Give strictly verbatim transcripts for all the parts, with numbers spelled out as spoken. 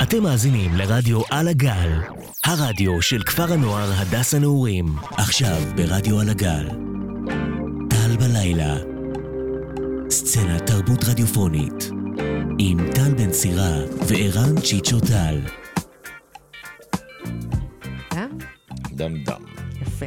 אתם מאזינים לרדיו על הגל, הרדיו של כפר הנוער הדס הנעורים. עכשיו ברדיו על הגל, טל בלילה, סצנת תרבות רדיופונית, עם טל בן סירה וערן צ'יצ'ו טל. דם? דם דם. יפה.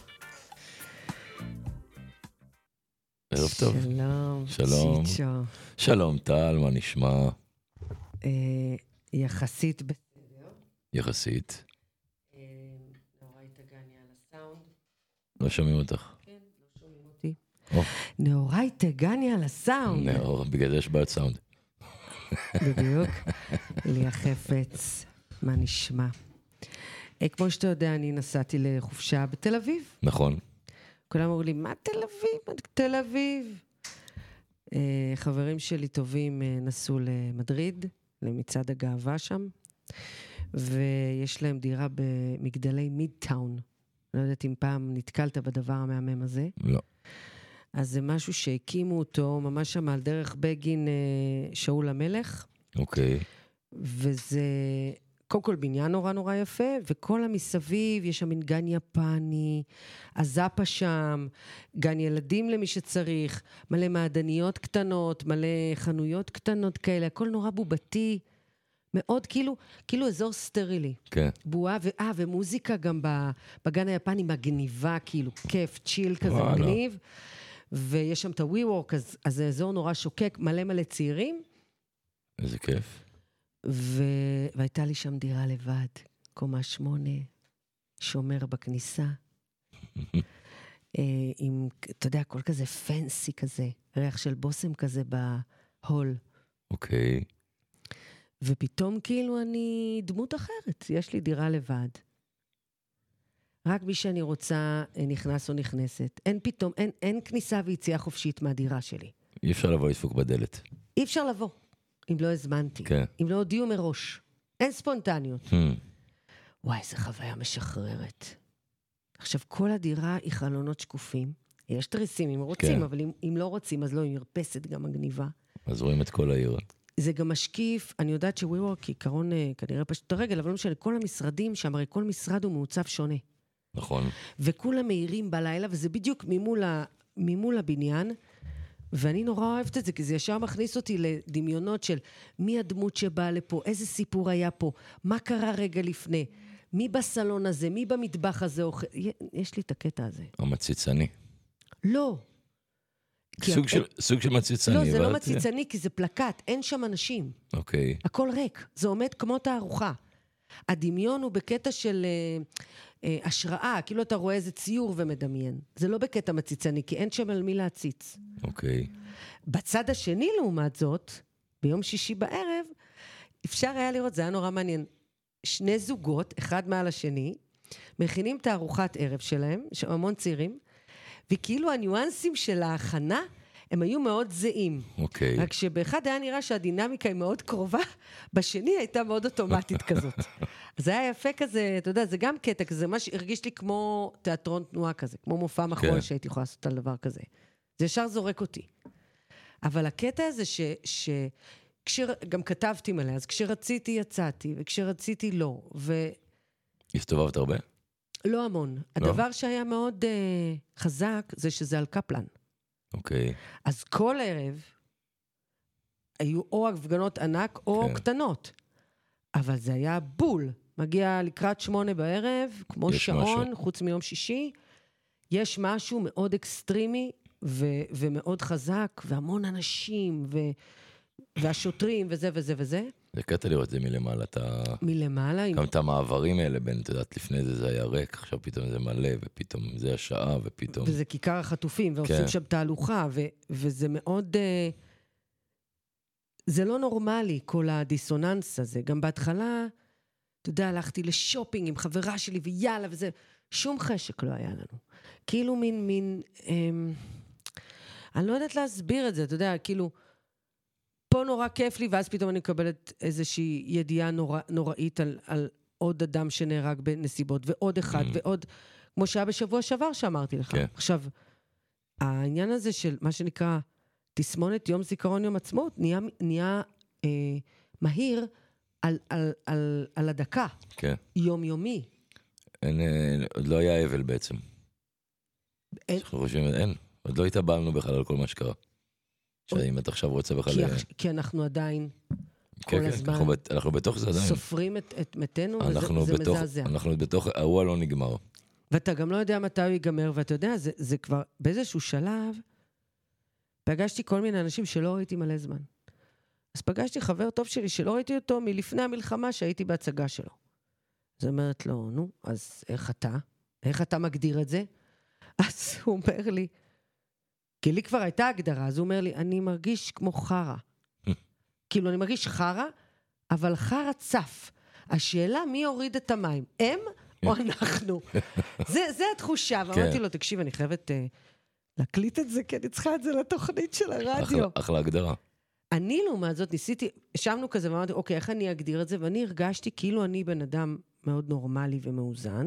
ערב טוב. שלום, שלום. צ'יצ'ו. שלום טל, מה נשמע? אה, יחסית בסדר. יחסית. אה, נאורי תגני על הסאונד. לא שומעים אותך. כן, לא שומעים אותי. או, נאורי תגני על הסאונד. נאור, בגלל זה יש בעיות סאונד. בדיוק. ליה חפץ, מה נשמע? אה, כמו שאתה יודע, אני נסעתי לחופשה בתל אביב. נכון. כולם אמרו לי, מה תל אביב? מה תל אביב? אה, חברים שלי טובים אה, נסעו למדריד, למצעד הגאווה שם, ויש להם דירה במגדלי מידטאון. לא יודעת אם פעם נתקלת בדבר המהמם הזה. לא. אז זה משהו שהקימו אותו ממש שם על דרך בגין אה, שאול המלך, אוקיי. וזה קודם כל בניין נורא נורא יפה, וכל המסביב יש שם מין גן יפני, הזאפה שם, גן ילדים למי שצריך, מלא מעדניות קטנות, מלא חנויות קטנות כאלה, הכל נורא בובתי, מאוד כאילו, כאילו אזור סטרילי. כן. בועה, ואה, ומוזיקה גם בגן היפני מגניבה, כאילו כיף, צ'יל כזה וואלה. מגניב, ויש שם את הווי-וורק, אז, אז זה אזור נורא שוקק, מלא מלא צעירים, איזה כיף. ו... והייתה לי שם דירה לבד, קומה שמונה, שומר בכניסה, אה, עם, אתה יודע, הכל כזה פנסי כזה, ריח של בוסם כזה בהול, אוקיי. ופתאום כאילו אני דמות אחרת, יש לי דירה לבד. רק מי שאני רוצה נכנס או נכנסת. אין פתאום, אין, אין כניסה ויציאה חופשית מהדירה שלי. אי אפשר לבוא לדפוק בדלת. אי אפשר לבוא, אם לא הזמנתי. כן. אם לא הודיעו מראש. אין ספונטניות. Hmm. וואי, איזו חוויה משחררת. עכשיו, כל הדירה היא חלונות שקופים. יש תריסים אם רוצים, כן. אבל אם, אם לא רוצים, אז לא, היא מרפסת גם מגניבה. אז רואים את כל העיר. זה גם משקיף, אני יודעת שוויוורק עיקרון אה, כנראה פשוט את הרגל, אבל לא משנה, כל המשרדים שם, הרי כל משרד הוא מעוצב שונה. נכון. וכולם מהירים בלילה, וזה בדיוק ממול, ה, ממול הבניין, ואני נורא אוהבת את זה, כי זה ישר מכניס אותי לדמיונות של מי הדמות שבאה לפה, איזה סיפור היה פה, מה קרה רגע לפני, מי בסלון הזה, מי במטבח הזה, אוכל... יש לי את הקטע הזה. המציצני. לא. כי סוג ה- של, סוג של מציצני. לא, זה לא אבל- מציצני, כי זה פלקט, אין שם אנשים. אוקיי. הכל ריק, זה עומד כמו תערוכה. הדמיון הוא בקטע של אה, אה, השראה, כאילו אתה רואה איזה ציור ומדמיין. זה לא בקטע מציצני, כי אין שם על מי להציץ. אוקיי. בצד השני, לעומת זאת, ביום שישי בערב, אפשר היה לראות, זה היה נורא מעניין, שני זוגות, אחד מעל השני, מכינים את הארוחת ערב שלהם, יש שם המון צעירים, וכאילו הניואנסים של ההכנה, הם היו מאוד זהים. אוקיי. רק שבאחד היה נראה שהדינמיקה היא מאוד קרובה, בשני הייתה מאוד אוטומטית כזאת. אז זה היה יפה כזה, אתה יודע, זה גם קטע כזה, מה שהרגיש לי כמו תיאטרון תנועה כזה, כמו מופע מחול כן. שהייתי יכולה לעשות על דבר כזה. זה ישר זורק אותי. אבל הקטע הזה ש... ש... כשר, גם כתבתי מלא, אז כשרציתי יצאתי, וכשרציתי לא, ולא הסתובבת הרבה? המון. הדבר שהיה מאוד uh, חזק, זה שזה על קפלן. אוקיי. אז כל ערב היו או הפגנות ענק או כן. קטנות. אבל זה היה בול. מגיע לקראת שמונה בערב, כמו יש שעון, משהו. חוץ מיום שישי. יש משהו מאוד אקסטרימי ו- ומאוד חזק, והמון אנשים, ו- והשוטרים, וזה וזה וזה. זה קטע לראות את זה מלמעלה. אתה... מלמעלה, עם... גם את המעברים האלה בין, את יודעת, לפני זה זה היה ריק, עכשיו פתאום זה מלא, ופתאום זה השעה, ופתאום... וזה כיכר החטופים, ועושים כן. שם תהלוכה, ו- וזה מאוד... Uh, זה לא נורמלי, כל הדיסוננס הזה. גם בהתחלה, אתה יודע, הלכתי לשופינג עם חברה שלי, ויאללה, וזה... שום חשק לא היה לנו. כאילו מין, מין... אמ, אני לא יודעת להסביר את זה, אתה יודע, כאילו... פה נורא כיף לי, ואז פתאום אני מקבלת איזושהי ידיעה נורא, נוראית על, על עוד אדם שנהרג בנסיבות, ועוד אחד, Mm. ועוד... כמו שהיה בשבוע שעבר שאמרתי לך. כן. עכשיו, העניין הזה של מה שנקרא תסמונת יום זיכרון יום עצמאות, נהיה, נהיה אה, מהיר על, על, על, על הדקה. כן. יומיומי. אין, אין, עוד לא היה אבל בעצם. אין. אנחנו חושבים, אין. עוד לא התאבלנו בכלל על כל מה שקרה. שאם את עכשיו רוצה בכלל... כי, כי אנחנו עדיין כל כן, הזמן... אנחנו, אנחנו בתוך זה עדיין. סופרים את, את מתנו, אנחנו וזה בתוך, מזעזע. אנחנו בתוך... האירוע לא נגמר. ואתה גם לא יודע מתי הוא ייגמר, ואתה יודע, זה, זה כבר באיזשהו שלב, פגשתי כל מיני אנשים שלא ראיתי מלא זמן. אז פגשתי חבר טוב שלי שלא ראיתי אותו מלפני המלחמה שהייתי בהצגה שלו. אז אומרת לו, נו, אז איך אתה? איך אתה מגדיר את זה? אז הוא אומר לי, כי לי כבר הייתה הגדרה, אז הוא אומר לי, אני מרגיש כמו חרה. כאילו, אני מרגיש חרה, אבל חרה צף. השאלה מי הוריד את המים, הם או אנחנו? זה, זה התחושה. ואמרתי לו, תקשיב, אני חייבת uh, להקליט את זה, כי אני צריכה את זה לתוכנית של הרדיו. אחלה, אחלה הגדרה. אני לעומת זאת ניסיתי, ישבנו כזה ואמרתי, אוקיי, איך אני אגדיר את זה? ואני הרגשתי כאילו אני בן אדם מאוד נורמלי ומאוזן,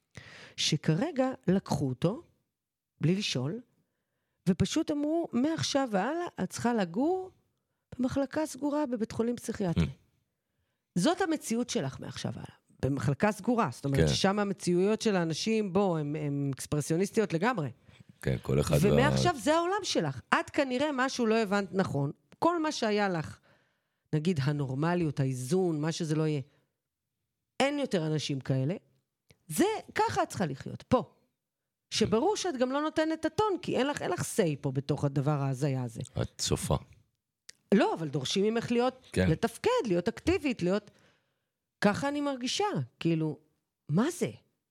שכרגע לקחו אותו, בלי לשאול, ופשוט אמרו, מעכשיו והלאה, את צריכה לגור במחלקה סגורה בבית חולים פסיכיאטרי. זאת המציאות שלך מעכשיו והלאה. במחלקה סגורה, זאת אומרת, כן. ששם המציאויות של האנשים, בו, הן אקספרסיוניסטיות לגמרי. כן, כל אחד... ומעכשיו וה... זה העולם שלך. את כנראה משהו לא הבנת נכון. כל מה שהיה לך, נגיד הנורמליות, האיזון, מה שזה לא יהיה, אין יותר אנשים כאלה. זה, ככה את צריכה לחיות, פה. שברור שאת גם לא נותנת את הטון, כי אין לך, אין לך סי פה בתוך הדבר ההזיה הזה. את סופה. לא, אבל דורשים ממך להיות, כן. לתפקד, להיות אקטיבית, להיות... ככה אני מרגישה, כאילו, מה זה?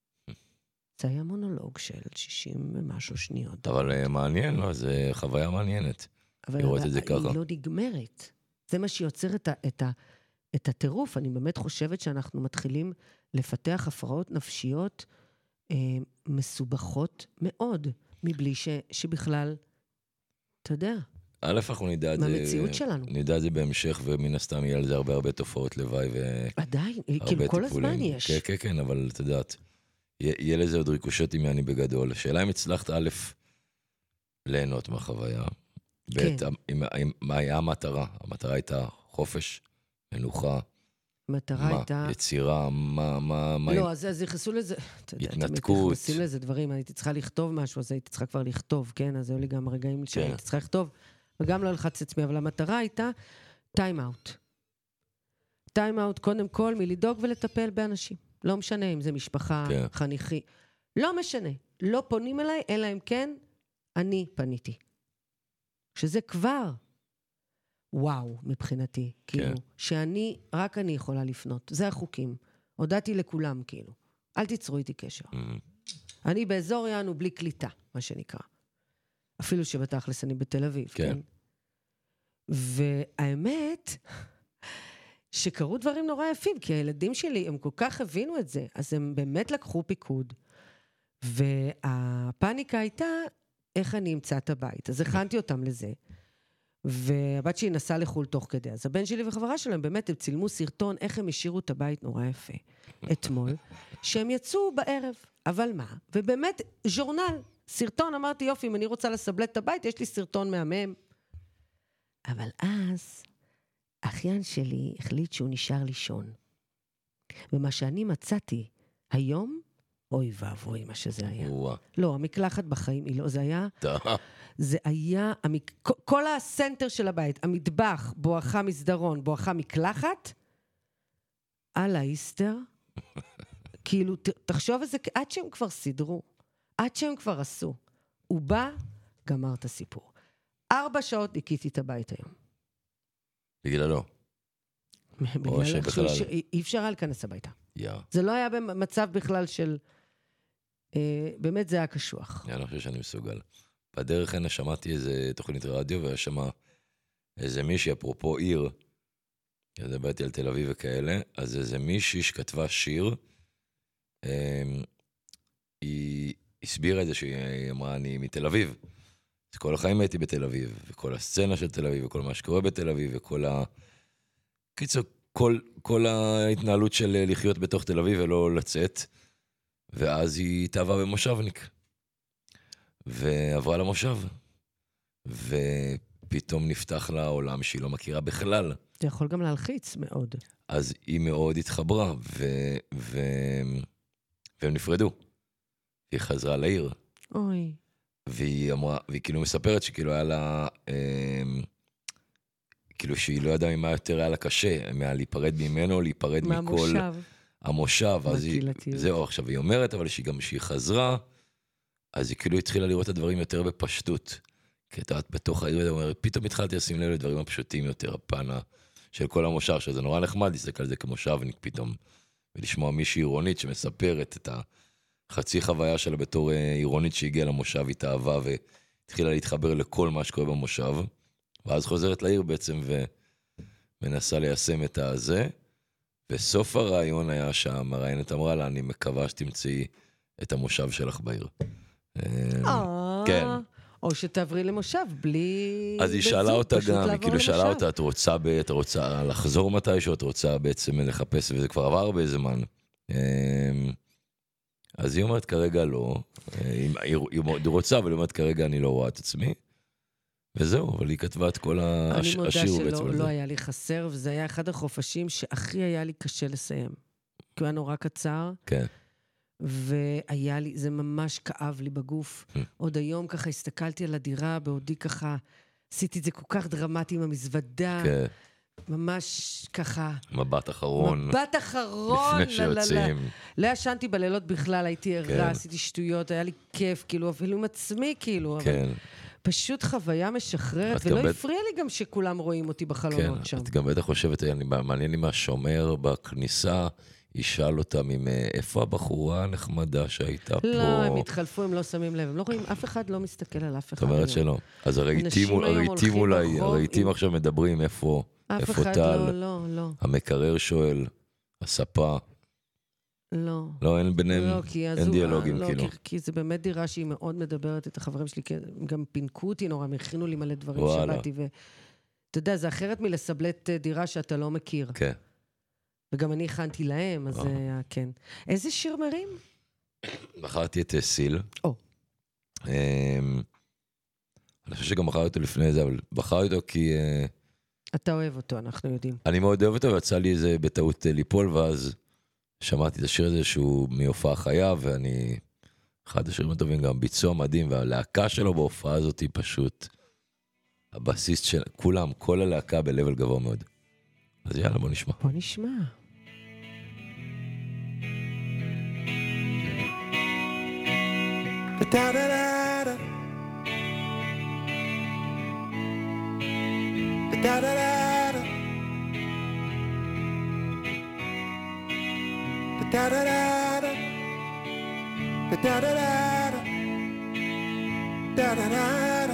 זה היה מונולוג של שישים ומשהו שניות. אבל מעניין, לא? זה חוויה מעניינת. אבל לראות את זה ככה. היא לא נגמרת. זה מה שיוצר את, ה, את, ה, את הטירוף. אני באמת חושבת שאנחנו מתחילים לפתח הפרעות נפשיות אה, מסובכות מאוד, מבלי ש, שבכלל, אתה יודע, א', אנחנו נדע את זה... מהמציאות שלנו. נדע את זה בהמשך, ומן הסתם יהיה על זה הרבה הרבה תופעות לוואי ו... עדיין, כאילו כל הזמן יש. כן, כן, כן, אבל את יודעת, יהיה לזה עוד ריקושט עם יעני בגדול. השאלה אם הצלחת א', ליהנות מהחוויה, ב', מה היה המטרה? המטרה הייתה חופש, מנוחה, המטרה הייתה... יצירה, מה... מה לא, אז נכנסו לזה... התנתקות. נכנסים לזה דברים, הייתי צריכה לכתוב משהו, אז הייתי צריכה כבר לכתוב, כן? אז היו לי גם רגעים שהייתי צריכה לכתוב, וגם לא לחץ עצמי, אבל המטרה הייתה טיים אאוט. טיים אאוט, קודם כל, מלדאוג ולטפל באנשים. לא משנה אם זה משפחה, חניכי. לא משנה. לא פונים אליי, אלא אם כן, אני פניתי. שזה כבר... וואו, מבחינתי, כאילו, שאני, רק אני יכולה לפנות. זה החוקים. הודעתי לכולם, כאילו. אל תיצרו איתי קשר. אני באזור יענו בלי קליטה, מה שנקרא. אפילו שבתכלס אני בתל אביב, כן? והאמת, שקרו דברים נורא יפים, כי הילדים שלי, הם כל כך הבינו את זה, אז הם באמת לקחו פיקוד. והפאניקה הייתה, איך אני אמצא את הבית. אז הכנתי אותם לזה. והבת שלי נסעה לחול תוך כדי. אז הבן שלי וחברה שלהם באמת הם צילמו סרטון איך הם השאירו את הבית נורא יפה אתמול, שהם יצאו בערב. אבל מה? ובאמת ז'ורנל, סרטון, אמרתי יופי, אם אני רוצה לסבלט את הבית, יש לי סרטון מהמם. אבל אז האחיין שלי החליט שהוא נשאר לישון. ומה שאני מצאתי היום, אוי ואבוי מה שזה היה. לא, המקלחת בחיים היא לא, זה היה... זה היה, המק... כל הסנטר של הבית, המטבח, בואכה מסדרון, בואכה מקלחת, על האיסטר, כאילו, ת, תחשוב איזה, עד שהם כבר סידרו, עד שהם כבר עשו, הוא בא, גמר את הסיפור. ארבע שעות ניקיתי את הבית היום. בגללו. בגלל איכשהו, אי אפשר היה להיכנס הביתה. זה לא היה במצב בכלל של, באמת זה היה קשוח. אני חושב שאני מסוגל. בדרך הנה שמעתי איזה תוכנית רדיו, והיה שם איזה מישהי, אפרופו עיר, דיברתי על תל אביב וכאלה, אז איזה מישהי שכתבה שיר, היא הסבירה את זה שהיא אמרה, אני מתל אביב. אז כל החיים הייתי בתל אביב, וכל הסצנה של תל אביב, וכל מה שקורה בתל אביב, וכל ה... קיצור, כל, כל ההתנהלות של לחיות בתוך תל אביב ולא לצאת, ואז היא התאהבה במושבניק. ועברה למושב, ופתאום נפתח לה עולם שהיא לא מכירה בכלל. זה יכול גם להלחיץ מאוד. אז היא מאוד התחברה, ו... ו... והם נפרדו. היא חזרה לעיר. אוי. והיא אמרה, והיא כאילו מספרת שכאילו היה לה, אה, כאילו שהיא לא ידעה ממה יותר היה לה קשה, מה להיפרד ממנו, להיפרד מכל... מהמושב. המושב. אז היא, בקהילתיות. זהו, עכשיו היא אומרת, אבל שהיא גם שהיא חזרה, אז היא כאילו התחילה לראות את הדברים יותר בפשטות. כי אתה בתוך העיר, היא אומרת, פתאום התחלתי לשים לב לדברים הפשוטים יותר, הפנה של כל המושב, שזה נורא נחמד, להסתכל על זה כמושבניק פתאום, ולשמוע מישהי עירונית שמספרת את החצי חוויה שלה בתור עירונית שהגיעה למושב, התאהבה והתחילה להתחבר לכל מה שקורה במושב, ואז חוזרת לעיר בעצם ומנסה ליישם את הזה, וסוף הרעיון היה שהמראיינת אמרה לה, אני מקווה שתמצאי את המושב שלך בעיר. כן. או שתעברי למושב בלי... אז היא שאלה אותה גם, היא כאילו שאלה אותה, את רוצה, את רוצה לחזור מתישהו, את רוצה בעצם לחפש, וזה כבר עבר הרבה זמן. אז היא אומרת כרגע לא, היא רוצה, אבל היא אומרת כרגע אני לא רואה את עצמי. וזהו, אבל היא כתבה את כל השיר. אני מודה שלא היה לי חסר, וזה היה אחד החופשים שהכי היה לי קשה לסיים. כי הוא היה נורא קצר. כן. והיה לי, זה ממש כאב לי בגוף. עוד היום ככה הסתכלתי על הדירה, בעודי ככה, עשיתי את זה כל כך דרמטי עם המזוודה. כן. ממש ככה... מבט אחרון. מבט אחרון. לפני שיוצאים. לא ישנתי בלילות בכלל, הייתי ערה, עשיתי שטויות, היה לי כיף, כאילו, אפילו עם עצמי, כאילו. כן. פשוט חוויה משחררת, ולא הפריע לי גם שכולם רואים אותי בחלונות שם. כן, את גם בטח חושבת, מעניין לי מהשומר בכניסה, ישאל אותם עם איפה הבחורה הנחמדה שהייתה פה. לא, הם התחלפו, הם לא שמים לב, הם לא רואים, אף אחד לא מסתכל על אף אחד. זאת אומרת שלא. אז הרהיטים אולי, הרהיטים עכשיו מדברים איפה טל. אף אחד לא, לא, לא. המקרר שואל, הספה. לא. לא, אין ביניהם, אין דיאלוגים כאילו. כי זה באמת דירה שהיא מאוד מדברת את החברים שלי, גם פינקו אותי נורא, הם הכינו לי מלא דברים שבאתי, ואתה יודע, זה אחרת מלסבלט דירה שאתה לא מכיר. כן. וגם אני הכנתי להם, אז זה היה, כן. איזה שיר מרים? בחרתי את סיל. או. אני חושב שגם בחרתי אותו לפני זה, אבל בחרתי אותו כי... אתה אוהב אותו, אנחנו יודעים. אני מאוד אוהב אותו, ויצא לי איזה בטעות ליפול, ואז שמעתי את השיר הזה שהוא מהופעה חיה, ואני... אחד השירים הטובים, גם ביצוע מדהים, והלהקה שלו בהופעה הזאת היא פשוט... הבסיס של כולם, כל הלהקה בלבל גבוה מאוד. אז יאללה, בוא נשמע. בוא נשמע. Da-da-da-da Da-da-da-da Da-da-da-da Da-da-da-da Da-da-da-da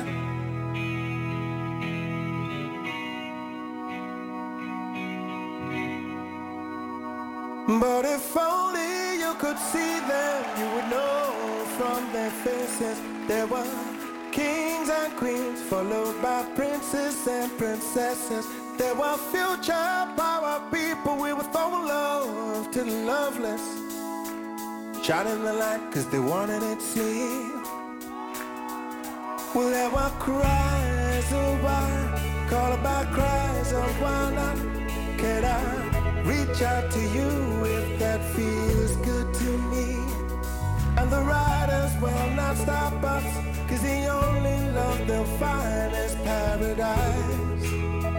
But if only you could see them, you would know from their faces there were kings and queens, followed by princes and princesses. There were future power people, we were throwing love to the loveless, shining the light cause they wanted it seen. Well, there were cries of why, called by cries of why not. Can I reach out to you if that feels good to me? And the riders will not stop us, cause the only love they'll find is paradise.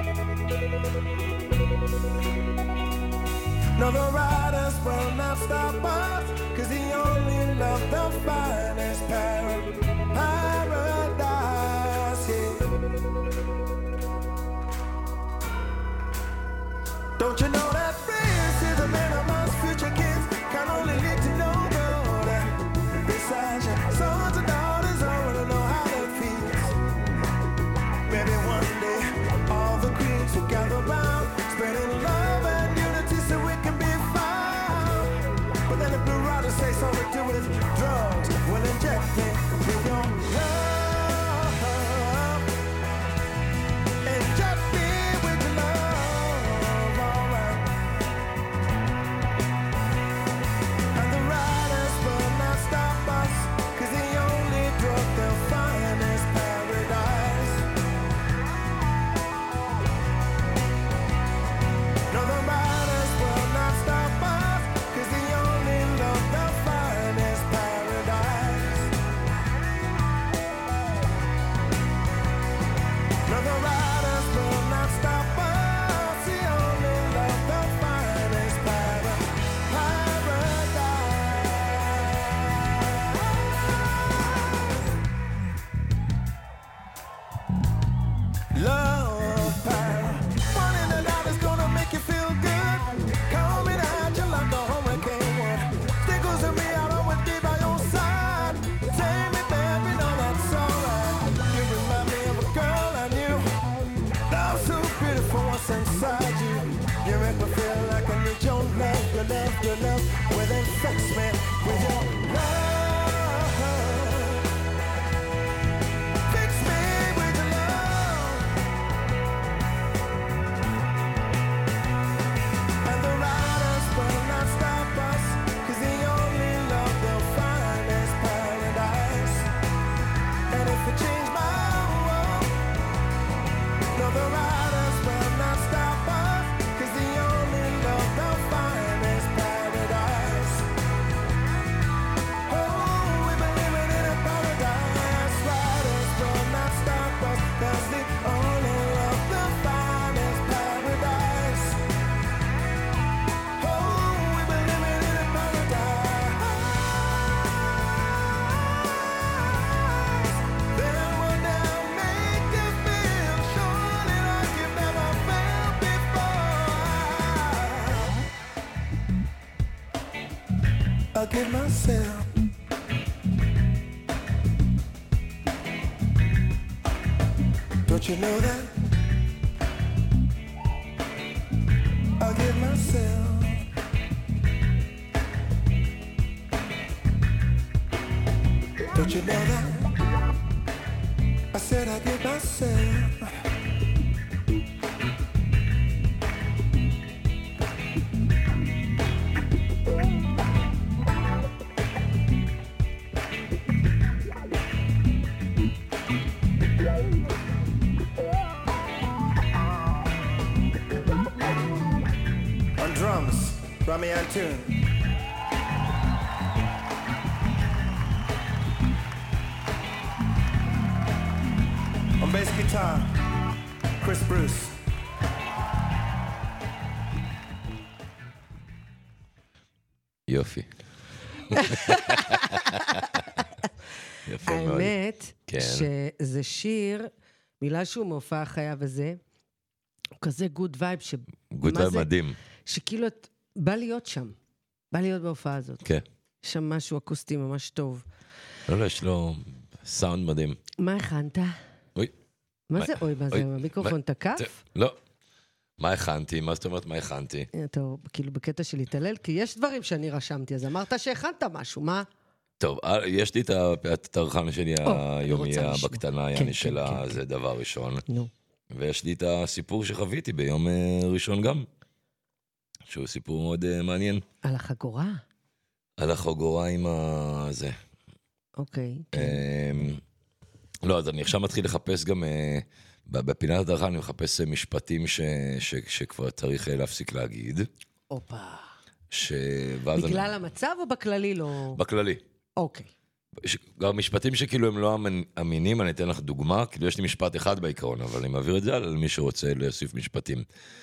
No, the riders will not stop us, cause the only love they'll find is para- paradise, yeah. Don't you know that this is a man amongst future kids can only lead to no good. Besides your sons and daughters, I wanna know how that feels. Maybe one day all the queens will gather round, spreading love and unity so we can be found. But then if the riders say something to do with drugs, we'll inject it with your love. Inject it with your love, alright. with your love, well then fix me with your love. Fix me with your love. And the riders will not stop us, 'cause the only love they'll find is paradise. And if it changed my world, no, the riders will not stop us, 'cause the only love they'll find is paradise. Oh, we've been living in a paradise. Riders will not stop us, 'cause the only love they'll find is paradise. Oh, we've been living in a paradise. Then one day I'll make you feel surely like you've never felt before. I'll give myself. Don't you know that? I'll give myself. Don't you know that? I said I'll give myself. On drums, Rami Antoon. On bass guitar, Chris Bruce. יופי. יפה מאוד. האמת, כן. שזה שיר, מילה שהוא מהופעה חיה וזה, הוא כזה גוד וייב, ש... גוד מה וייב זה? מדהים. שכאילו, את- בא להיות שם. בא להיות בהופעה הזאת. כן. יש שם משהו אקוסטי ממש טוב. לא, לא, יש לו סאונד מדהים. מה הכנת? אוי. מה מה- זה אוי? מה זה? אוי, המיקרופון מה- תקף? לא. מה הכנתי? מה זאת אומרת מה הכנתי? אתה כאילו בקטע של להתעלל? כי יש דברים שאני רשמתי, אז אמרת שהכנת משהו, מה? טוב, אה, יש לי את ה- את הטרחן שלי או, אני היומי רוצה לשמוע. בקטנה, כן, יעני כן, שלה, כן, זה דבר ראשון. נו. ויש לי את הסיפור שחוויתי ביום אה, ראשון גם, שהוא סיפור מאוד אה, מעניין. על החגורה? על החגורה עם הזה. אוקיי. כן. אמ, לא, אז אני עכשיו מתחיל לחפש גם, אה, ב- בפינת הדרכה אני מחפש אה, משפטים ש- ש- שכבר צריך אה, להפסיק להגיד. הופה. ש... ואז אני- בגלל המצב או בכללי לא? בכללי. אוקיי. ש- גם משפטים שכאילו הם לא אמנ- אמינים, אני אתן לך דוגמה, כאילו יש לי משפט אחד בעיקרון, אבל אני מעביר את זה על מי שרוצה להוסיף משפטים.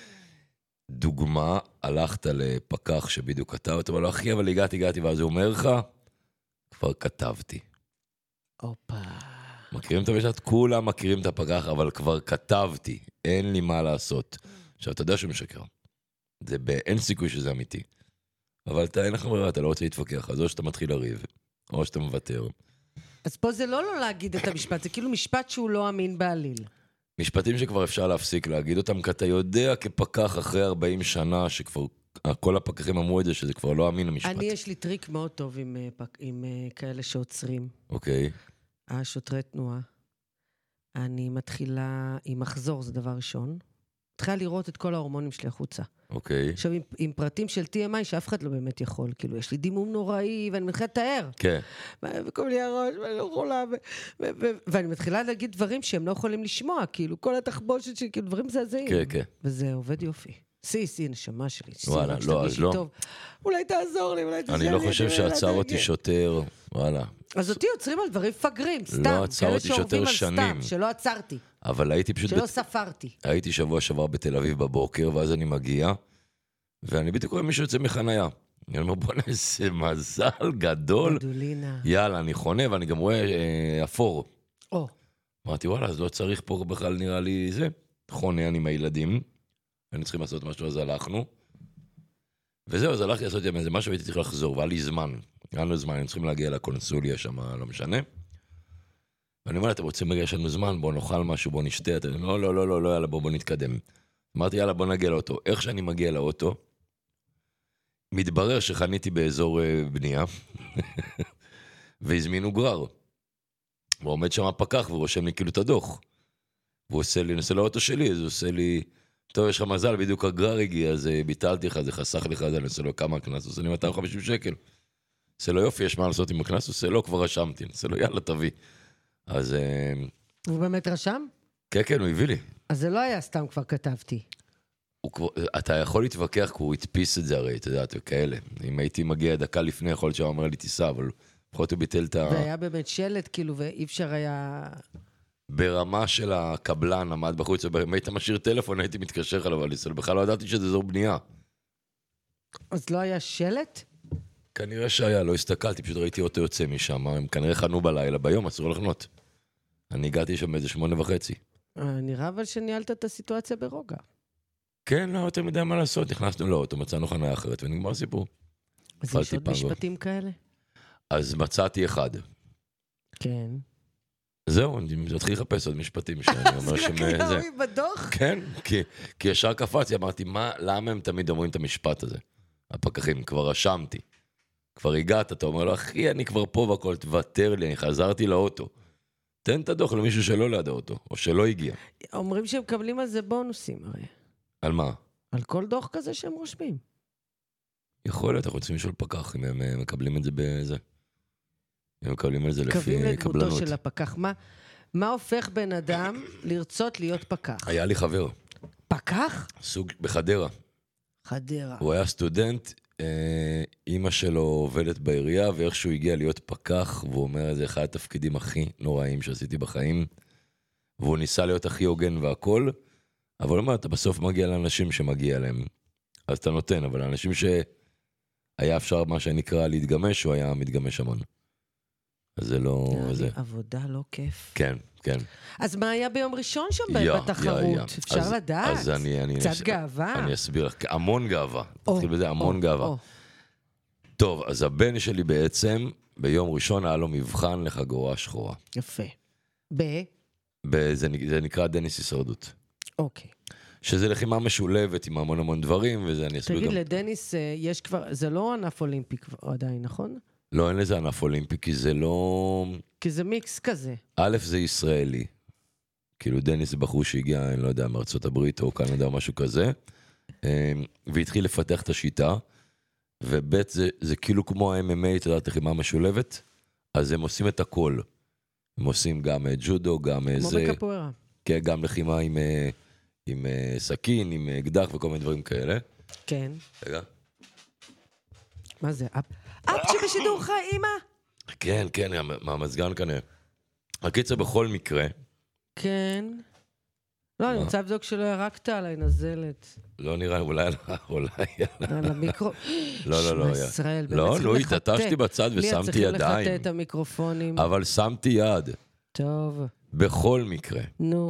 דוגמה, הלכת לפקח שבדיוק כתב, אתה אומר לו, אחי, אבל הגעתי, הגעתי, ואז הוא אומר לך, כבר כתבתי. הופה. מכירים את המשפט? כולם מכירים את הפקח, אבל כבר כתבתי, אין לי מה לעשות. עכשיו, אתה יודע שהוא משקר. זה ב- אין סיכוי שזה אמיתי. אבל אתה, אין לך ברירה, אתה לא רוצה להתווכח, אז או שאתה מתחיל לריב, או שאתה מוותר. אז פה זה לא לא להגיד את המשפט, זה כאילו משפט שהוא לא אמין בעליל. משפטים שכבר אפשר להפסיק להגיד אותם, כי אתה יודע כפקח אחרי ארבעים שנה, שכבר כל הפקחים אמרו את זה, שזה כבר לא אמין המשפט. אני, יש לי טריק מאוד טוב עם, אה, פק- עם אה, כאלה שעוצרים. אוקיי, השוטרי תנועה. אני מתחילה עם מחזור, זה דבר ראשון. מתחילה לראות את כל ההורמונים שלי החוצה. אוקיי. עכשיו, עם, עם פרטים של טי אם איי שאף אחד לא באמת יכול. כאילו, יש לי דימום נוראי, ואני מתחילה לתאר. כן, וכל לי הראש, ואני לא יכולה, ו- ו- ו- ואני מתחילה להגיד דברים שהם לא יכולים לשמוע, כאילו, כל התחבושת שלי, כאילו, דברים מזעזעים. כן, כן. וזה עובד יופי. סי, סי, נשמה שלי. סי, וואלה, רק לא, שתרגיש אז לי לא. טוב. אולי תעזור לי, אולי תעזור לי. אני לא חושב אני- שעצר אני- אותי שוטר, וואלה. אז אותי עוצרים על דברים מפגרים, סתם. עצר כאלה אותי שעובדים שוטר על שנים. סתם, שלא עצרתי, אבל הייתי פשוט... שלא בת- ספרתי. הייתי שבוע שעבר בתל אביב בבוקר, ואז אני מגיע, ואני בדיוק רואה מישהו יוצא מחנייה. אני אומר, בוא'נה, איזה מזל גדול. גדולינה. יאללה, אני חונה, ואני גם רואה אה, אפור. או, אמרתי, וואלה, אז לא צריך פה בכלל, נראה לי זה. חונה, אני עם הילדים. היינו צריכים לעשות משהו, אז הלכנו. וזהו, אז הלכתי לעשות איזה משהו, והייתי צריך לחזור, והיה לי זמן. היה לנו זמן, היינו צריכים להגיע לקונסוליה שם, לא משנה. ואני אומר, אתם רוצים להגיע, יש לנו זמן, בואו נאכל משהו, בואו נשתה. אתם, לא, לא, לא, לא, לא, יאללה, בואו בוא נתקדם. אמרתי, יאללה, בואו נגיע לאוטו. איך שאני מגיע לאוטו, מתברר שחניתי באזור אה, בנייה, והזמינו גרר. הוא עומד שם פקח ורושם לי כאילו את הדוח. והוא עושה לי, נעשה לאוטו שלי, אז הוא עושה לי, טוב, יש לך מזל, בדיוק הגרר הגיע, אז אה, ביטלתי לך, זה חסך לך, אז אני עושה לו כמה הקנס, עושה לי מאתיים וחמישים שקל. עושה לו יופי, יש מה לעשות עם הקנס, עושה לו, כבר רשמתי, עושה לו, יאללה, תביא. אז... אה, הוא באמת רשם? כן, כן, הוא הביא לי. אז זה לא היה סתם כבר כתבתי. הוא כבר, אתה יכול להתווכח, כי הוא הדפיס את זה הרי, אתה יודעת, וכאלה. אם הייתי מגיע דקה לפני, יכול להיות שהוא אומר לי טיסה, אבל לפחות הוא ביטל את ה... והיה באמת שלט, כאילו, ואי אפשר היה... ברמה של הקבלן, עמד בחוץ, אם היית משאיר טלפון, הייתי מתקשר עליו, אבל בכלל לא ידעתי שזה אזור בנייה. אז לא היה שלט? כנראה שהיה, לא הסתכלתי, פשוט ראיתי אותו יוצא משם, הם כנראה חנו בלילה, ביום אסור לחנות. אני הגעתי שם באיזה שמונה וחצי. נראה אבל שניהלת את הסיטואציה ברוגע. כן, לא, יותר מדי מה לעשות, נכנסנו לאוטו, מצאנו חניה אחרת, ונגמר הסיפור. אז יש עוד משפטים כאלה? אז מצאתי אחד. כן. זהו, אני מתחיל לחפש עוד משפטים שאני אומר שהם... זה רק יאוי בדוח? כן, כי, כי ישר קפצתי, אמרתי, מה, למה הם תמיד אומרים את המשפט הזה? הפקחים, כבר רשמתי. כבר הגעת, אתה אומר לו, אחי, אני כבר פה והכל, תוותר לי, אני חזרתי לאוטו. תן את הדוח למישהו שלא ליד האוטו, או שלא הגיע. אומרים שהם מקבלים על זה בונוסים, הרי. על מה? על כל דוח כזה שהם רושמים. יכול להיות, אנחנו צריכים לשאול פקח, אם הם מקבלים את זה בזה. הם מקבלים את זה לפי קווים לדמותו קבלנות. של הפקח. מה, מה הופך בן אדם לרצות להיות פקח? היה לי חבר, פקח? סוג בחדרה. חדרה. הוא היה סטודנט, אה, אמא שלו עובדת בעירייה, ואיכשהו הגיע להיות פקח, והוא אומר, זה אחד התפקידים הכי נוראים שעשיתי בחיים, והוא ניסה להיות הכי הוגן והכל, אבל הוא אומר, אתה בסוף מגיע לאנשים שמגיע להם, אז אתה נותן, אבל לאנשים שהיה אפשר מה שנקרא להתגמש, הוא היה מתגמש המון. אז זה לא... זה... עבודה לא כיף. כן, כן. אז מה היה ביום ראשון שם יא, בתחרות? יא, יא. אפשר אז, לדעת. אז אני, אני, קצת אני, גאווה. אני אסביר לך, המון גאווה. או, תתחיל בזה, המון או, גאווה. או. טוב, אז הבן שלי בעצם, ביום ראשון היה לו מבחן לחגורה שחורה. יפה. ב? ב- זה, נ- זה נקרא דניס הישרדות. אוקיי. שזה לחימה משולבת עם המון המון דברים, וזה אני אסביר תגיד, גם... לדניס אה, יש כבר, זה לא ענף אולימפי כבר עדיין, נכון? לא, אין לזה ענף אולימפי, כי זה לא... כי זה מיקס כזה. א', זה ישראלי. כאילו דניס זה בחור שהגיע, אני לא יודע, מארצות הברית או קנדה או משהו כזה, והתחיל לפתח את השיטה, וב' זה, זה כאילו כמו ה-אם אם איי, אתה יודע, לחימה משולבת, אז הם עושים את הכל. הם עושים גם ג'ודו, גם כמו זה... בקפוארה. כן, גם לחימה עם, עם סכין, עם אקדח וכל מיני דברים כאלה. כן. רגע. מה זה? אפ? אפ שבשידור חי, אמא? כן, כן, מהמזגן כנראה. הקיצר בכל מקרה, כן. לא, אני רוצה לבדוק שלא ירקת עליי נזלת. לא נראה, אולי, אולי, על המיקרו... לא, לא, לא. שמע ישראל, באמת לא, צריכים לא, לחטא. התעטשתי בצד לי ושמתי צריכים לחטא ידיים. את המיקרופונים. אבל שמתי יד. טוב. בכל מקרה. נו.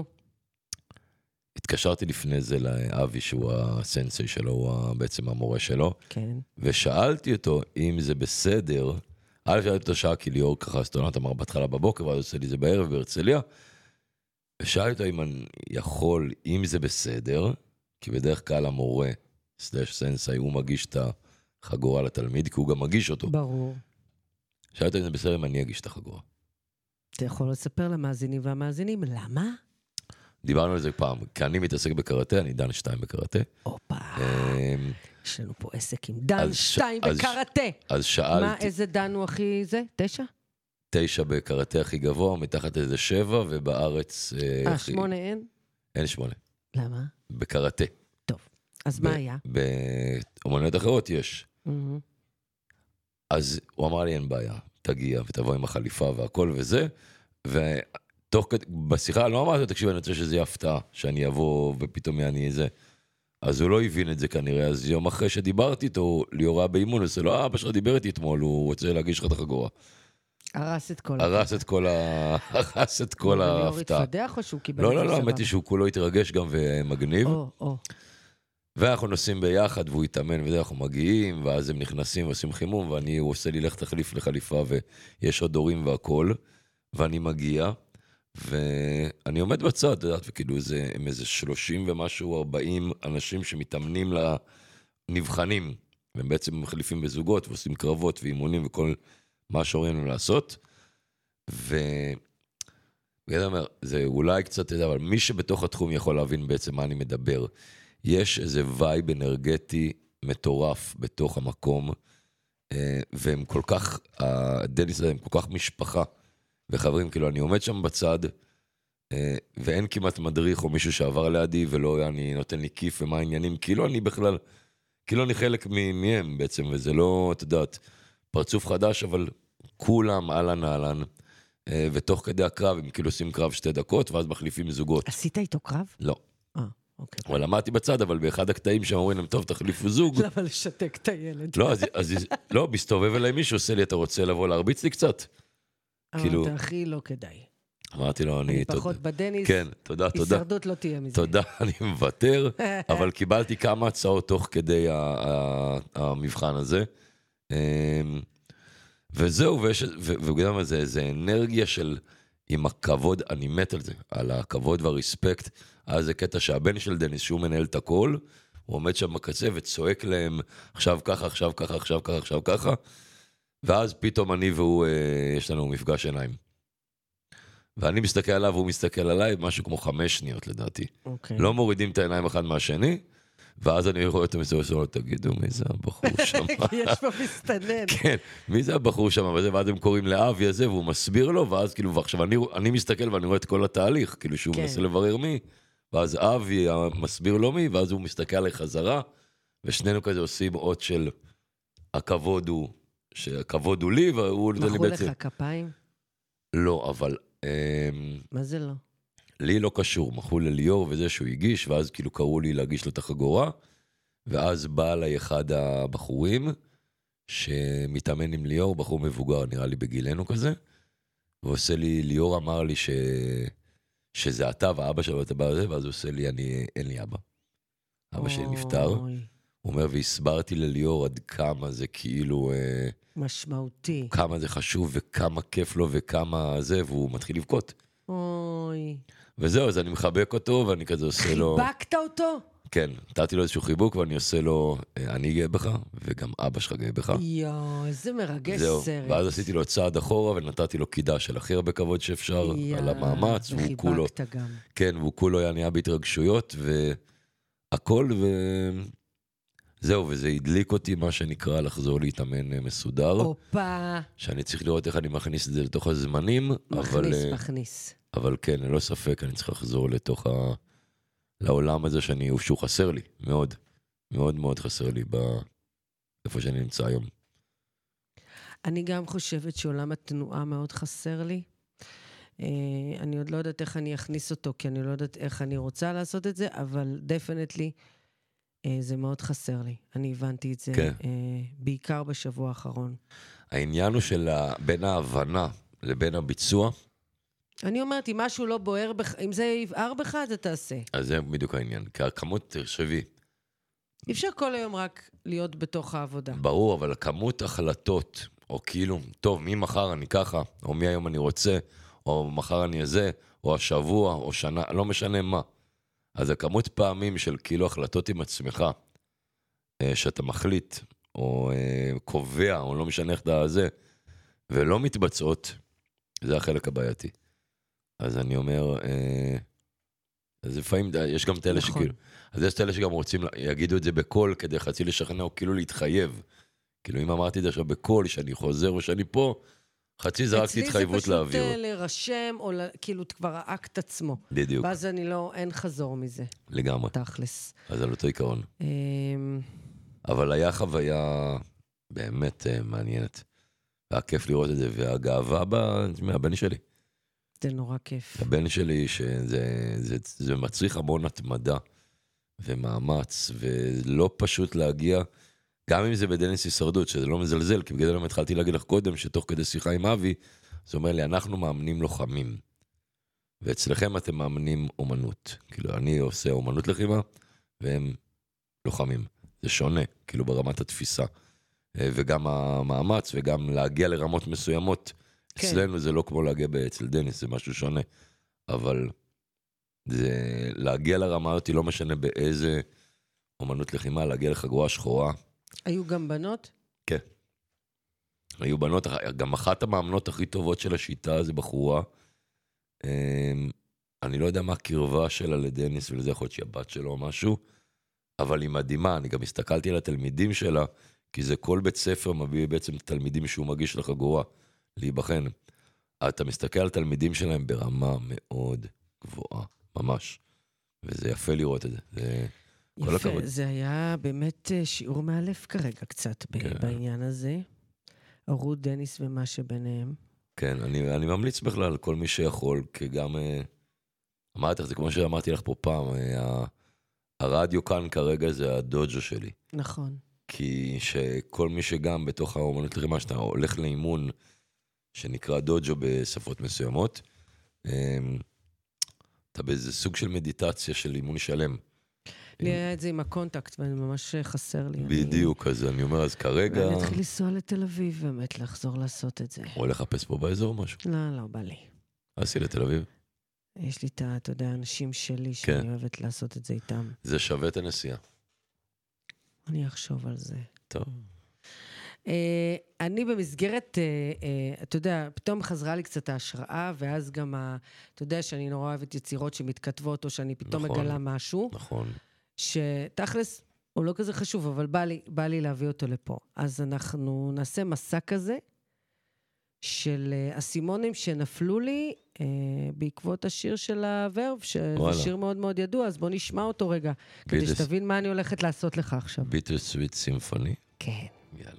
התקשרתי לפני זה לאבי, שהוא הסנסי שלו, הוא בעצם המורה שלו, כן. ושאלתי אותו אם זה בסדר, א' שאלתי אותו שעה, כי ליאור ככה סטונט אמר בהתחלה בבוקר, ואז עושה לי זה בערב בהרצליה, ושאלתי אותו אם אני יכול, אם זה בסדר, כי בדרך כלל המורה, סלש סנסי, הוא מגיש את החגורה לתלמיד, כי הוא גם מגיש אותו. ברור. שאלתי אותו אם זה בסדר, אם אני אגיש את החגורה. אתה יכול לספר למאזינים והמאזינים, למה? דיברנו על זה פעם, כי אני מתעסק בקראטה, אני דן שתיים בקראטה. הופה. אמ, יש לנו פה עסק עם דן אז ש- שתיים אז- בקראטה. אז מה, שאלתי, איזה דן הוא הכי זה? תשע? תשע בקראטה הכי גבוה, מתחת איזה שבע, ובארץ... אה, הכי- שמונה אין? אין שמונה. למה? בקראטה. טוב. אז מה היה? באומנויות אחרות יש. מהמם. אז הוא אמר לי, אין בעיה, תגיע ותבוא עם החליפה והכל וזה, ותוך כדי, בשיחה לא אמרתי, תקשיב, אני רוצה שזה יהיה הפתעה, שאני אבוא ופתאום אני איזה... אז הוא לא הבין את זה כנראה, אז יום אחרי שדיברתי איתו, ליאור היה באימון, הוא עושה לו, אה, אבא שלך דיבר איתי אתמול, הוא רוצה להגיש לך את החגורה. הרס את כל... הרס את כל ה... הרס את כל ליאור ההפתעה. התפדח או שהוא קיבל... לא, את לא, זה לא, סבבה? האמת היא שהוא כולו התרגש גם ומגניב. או, או. ואנחנו נוסעים ביחד, והוא התאמן, וזה, אנחנו מגיעים, ואז הם נכנסים ועושים חימום, ואני, הוא עושה לי לך תחליף לחליפה, ויש עוד הורים והכל, ואני מגיע, ואני עומד בצד, אתה יודעת, וכאילו זה, הם איזה שלושים ומשהו, ארבעים אנשים שמתאמנים לנבחנים, והם בעצם מחליפים בזוגות, ועושים קרבות ואימונים וכל מה שאומרים לנו לעשות. ו... בגלל זה אומר, זה אולי קצת, אבל מי שבתוך התחום יכול להבין בעצם מה אני מדבר. יש איזה וייב אנרגטי מטורף בתוך המקום, והם כל כך, הדניס הזה הם כל כך משפחה וחברים, כאילו אני עומד שם בצד, ואין כמעט מדריך או מישהו שעבר לידי, ולא אני נותן לי כיף ומה העניינים, כאילו אני בכלל, כאילו אני חלק מהם בעצם, וזה לא, אתה יודעת, פרצוף חדש, אבל כולם אהלן אהלן, ותוך כדי הקרב, הם כאילו עושים קרב שתי דקות, ואז מחליפים זוגות. עשית איתו קרב? לא. אה, אוקיי. אבל למדתי בצד, אבל באחד הקטעים שהם אומרים להם, טוב, תחליפו זוג. למה לשתק את הילד? לא, אז, אז לא, מסתובב אליי מישהו, עושה לי, אתה רוצה לבוא להרביץ לי קצת? כאילו... אמרת, אחי, לא כדאי. אמרתי לו, אני... אני פחות בדניס. כן, תודה, תודה. הישרדות לא תהיה מזה. תודה, אני מוותר, אבל קיבלתי כמה הצעות תוך כדי המבחן הזה. וזהו, וגם זה, זה אנרגיה של, עם הכבוד, אני מת על זה, על הכבוד והרספקט, אז זה קטע שהבן של דניס, שהוא מנהל את הכל, הוא עומד שם בקצה וצועק להם, עכשיו ככה, עכשיו ככה, עכשיו ככה, עכשיו ככה, ואז פתאום אני והוא, יש לנו מפגש עיניים. ואני מסתכל עליו, והוא מסתכל עליי, משהו כמו חמש שניות לדעתי. אוקיי. לא מורידים את העיניים אחד מהשני, ואז אני רואה את המסתובב שלו, תגידו, מי זה הבחור שם? יש פה מסתנן. כן, מי זה הבחור שם? ואז הם קוראים לאבי הזה, והוא מסביר לו, ואז כאילו, ועכשיו אני, אני מסתכל ואני רואה את כל התהליך, כאילו שהוא כן. מנסה לברר מי, ואז אבי מסביר לו מי, ואז הוא מסתכל עלי חזרה, ושנינו כזה עושים עוד של הכבוד הוא, שהכבוד הוא לי, והוא נותן לי בעצם... מחאו לך כפיים? לא, אבל... מה זה לא? לי לא קשור, מחאו לליאור וזה שהוא הגיש, ואז כאילו קראו לי להגיש לו את החגורה, ואז בא אליי אחד הבחורים, שמתאמן עם ליאור, בחור מבוגר, נראה לי בגילנו כזה, ועושה לי, ליאור אמר לי ש... שזה אתה ואבא שלו, אתה בא לזה, ואז הוא עושה לי, אני, אין לי אבא. אבא שלי נפטר. הוא אומר, והסברתי לליאור עד כמה זה כאילו... משמעותי. כמה זה חשוב, וכמה כיף לו, וכמה זה, והוא מתחיל לבכות. אוי. וזהו, אז אני מחבק אותו, ואני כזה עושה לו... חיבקת אותו? כן, נתתי לו איזשהו חיבוק, ואני עושה לו, אני גאה בך, וגם אבא שלך גאה בך. יואו, איזה מרגש זהו, סרט. ואז עשיתי לו צעד אחורה, ונתתי לו קידה של הכי הרבה כבוד שאפשר, על המאמץ, והוא כולו... וחיבקת גם. כן, והוא כולו היה נהיה בהתרגשויות, והכל, ו... זהו, וזה הדליק אותי, מה שנקרא, לחזור להתאמן מסודר. אופה. שאני צריך לראות איך אני מכניס את זה לתוך הזמנים, מכניס, אבל... מכניס. אבל כן, ללא ספק, אני צריך לחזור לתוך ה... לעולם הזה שאני, שהוא חסר לי, מאוד, מאוד מאוד חסר לי, באיפה שאני נמצא היום. אני גם חושבת שעולם התנועה מאוד חסר לי. אני עוד לא יודעת איך אני אכניס אותו, כי אני לא יודעת איך אני רוצה לעשות את זה, אבל דפנטלי, זה מאוד חסר לי. אני הבנתי את זה, כן. בעיקר בשבוע האחרון. העניין הוא של בין ההבנה לבין הביצוע, אני אומרת, אם משהו לא בוער בך, אם זה יבער בך, אז תעשה. אז זה בדיוק העניין, כי הכמות תרשבי. אי אפשר כל היום רק להיות בתוך העבודה. ברור, אבל הכמות החלטות, או כאילו, טוב, מי מחר אני ככה, או מי היום אני רוצה, או מחר אני איזה, או השבוע, או שנה, לא משנה מה. אז הכמות פעמים של כאילו החלטות עם עצמך, שאתה מחליט, או קובע, או לא משנה איך אתה זה, ולא מתבצעות, זה החלק הבעייתי. אז אני אומר, אה, אז לפעמים יש גם את אלה נכון. שכאילו, אז יש את אלה שגם רוצים, יגידו את זה בקול כדי חצי לשכנע, או כאילו להתחייב. כאילו אם אמרתי את זה עכשיו בקול, שאני חוזר ושאני פה, חצי זה רק התחייבות להעביר. אצלי זה פשוט לרשם, או כאילו כבר האקט עצמו. בדיוק. ואז אני לא, אין חזור מזה. לגמרי. תכלס. אז על אותו עיקרון. אבל היה חוויה באמת מעניינת. היה כיף לראות את זה, והגאווה מהבן שלי. זה נורא כיף. הבן שלי, שזה זה, זה מצריך המון התמדה ומאמץ, ולא פשוט להגיע, גם אם זה בדניס הישרדות, שזה לא מזלזל, כי בגלל זה התחלתי להגיד לך קודם, שתוך כדי שיחה עם אבי, זה אומר לי, אנחנו מאמנים לוחמים, ואצלכם אתם מאמנים אומנות. כאילו, אני עושה אומנות לחימה, והם לוחמים. זה שונה, כאילו ברמת התפיסה. וגם המאמץ, וגם להגיע לרמות מסוימות, כן. אצלנו זה לא כמו להגיע אצל דניס, זה משהו שונה. אבל זה, להגיע לרמה אותי לא משנה באיזה אומנות לחימה, להגיע לחגורה שחורה, היו גם בנות? כן. היו בנות, גם אחת המאמנות הכי טובות של השיטה זה בחורה. אני לא יודע מה הקרבה שלה לדניס, ולזה יכול להיות שהיא הבת שלו או משהו, אבל היא מדהימה. אני גם הסתכלתי על התלמידים שלה, כי זה כל בית ספר מביא בעצם תלמידים שהוא מגיש לחגורה, להיבחן. אתה מסתכל על תלמידים שלהם ברמה מאוד גבוהה, ממש. וזה יפה לראות את זה. זה כל יפה, הכבוד. זה היה באמת שיעור מאלף כרגע קצת ב- כן. בעניין הזה. רות, דניס ומה שביניהם. כן, אני, אני ממליץ בכלל על כל מי שיכול, כי גם, אה, אמרתי לך, זה כמו שאמרתי לך פה פעם, אה, הרדיו כאן כרגע זה הדוג'ו שלי. נכון. כי שכל מי שגם בתוך האומנות לחימה, שאתה הולך לאימון, שנקרא דוג'ו בשפות מסוימות, אה, אתה באיזה סוג של מדיטציה של אימון שלם. לי היה את זה עם הקונטקט, ואני ממש חסר לי. בדיוק, אז אני אומר, אז כרגע... אני אתחיל לנסוע לתל אביב, באמת, לחזור לעשות את זה. או לחפש פה באזור משהו. לא, לא, בא לי. עשי לתל אביב. יש לי את, אתה יודע, האנשים שלי שאני אוהבת לעשות את זה איתם. זה שווה את הנסיעה. אני אחשוב על זה. טוב. אני במסגרת, אתה יודע, פתאום חזרה לי קצת ההשראה, ואז גם, אתה יודע, שאני נורא אוהבת יצירות שמתכתבות, או שאני פתאום מגלה משהו. נכון. שתכלס, הוא לא כזה חשוב, אבל בא לי, בא לי להביא אותו לפה. אז אנחנו נעשה מסע כזה, של הסימונים שנפלו לי, בעקבות השיר של הוורב, שזה שיר מאוד מאוד ידוע, אז בוא נשמע אותו רגע, כדי שתבין מה אני הולכת לעשות לך עכשיו. ביטר סוויט סימפוני? כן. יאללה.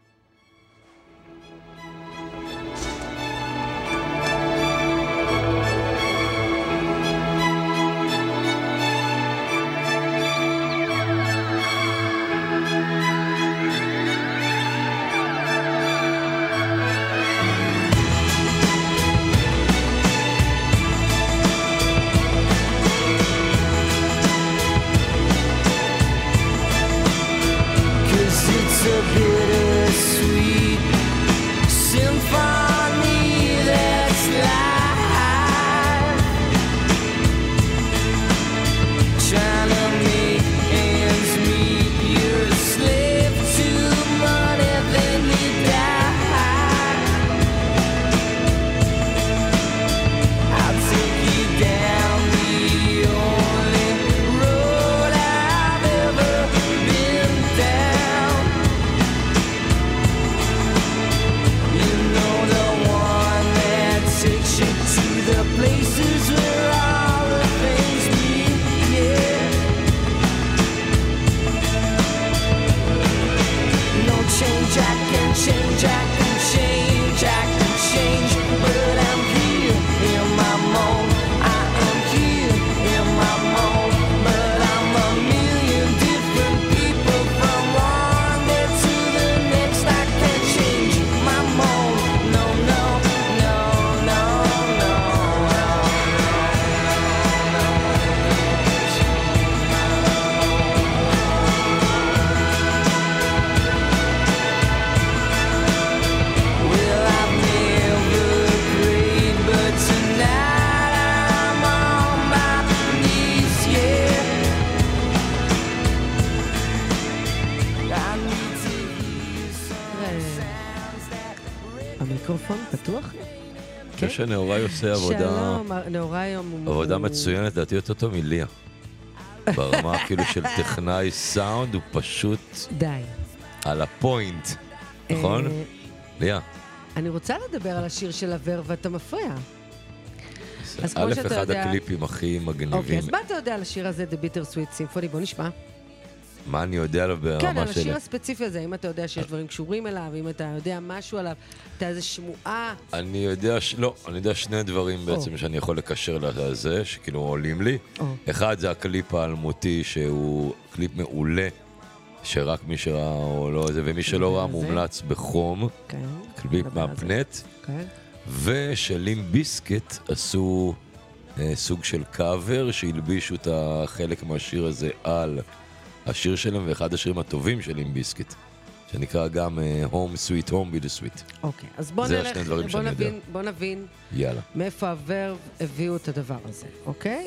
המיקרופון פתוח? אני חושב שנאורי עושה עבודה... שלום, נאורי היום... עבודה מצוינת, דעתי אותו מליה. ברמה כאילו של טכנאי סאונד, הוא פשוט... די. על הפוינט, נכון? ליה. אני רוצה לדבר על השיר של הוור ואתה מפריע. א' אחד הקליפים הכי מגניבים. אוקיי, אז מה אתה יודע על השיר הזה, The Bitter Sweet Symphony? בוא נשמע. מה אני יודע עליו ברמה של... כן, על השיר הספציפי הזה, אם אתה יודע שיש דברים קשורים אליו, אם אתה יודע משהו עליו, אתה איזה שמועה... אני יודע, לא, אני יודע שני דברים בעצם שאני יכול לקשר לזה, שכאילו עולים לי. אחד זה הקליפ האלמותי, שהוא קליפ מעולה, שרק מי שראה או לא זה, ומי שלא ראה מומלץ בחום, קליפ מהפנט, ושלים ביסקט עשו סוג של קאבר, שהלבישו את החלק מהשיר הזה על... השיר שלהם ואחד השירים הטובים של לימביסקיט, שנקרא גם Home Sweet Home Bitter Sweet. אוקיי, אז בוא נלך, בוא נבין, בוא נבין מאיפה הוורב הביאו את הדבר הזה, אוקיי?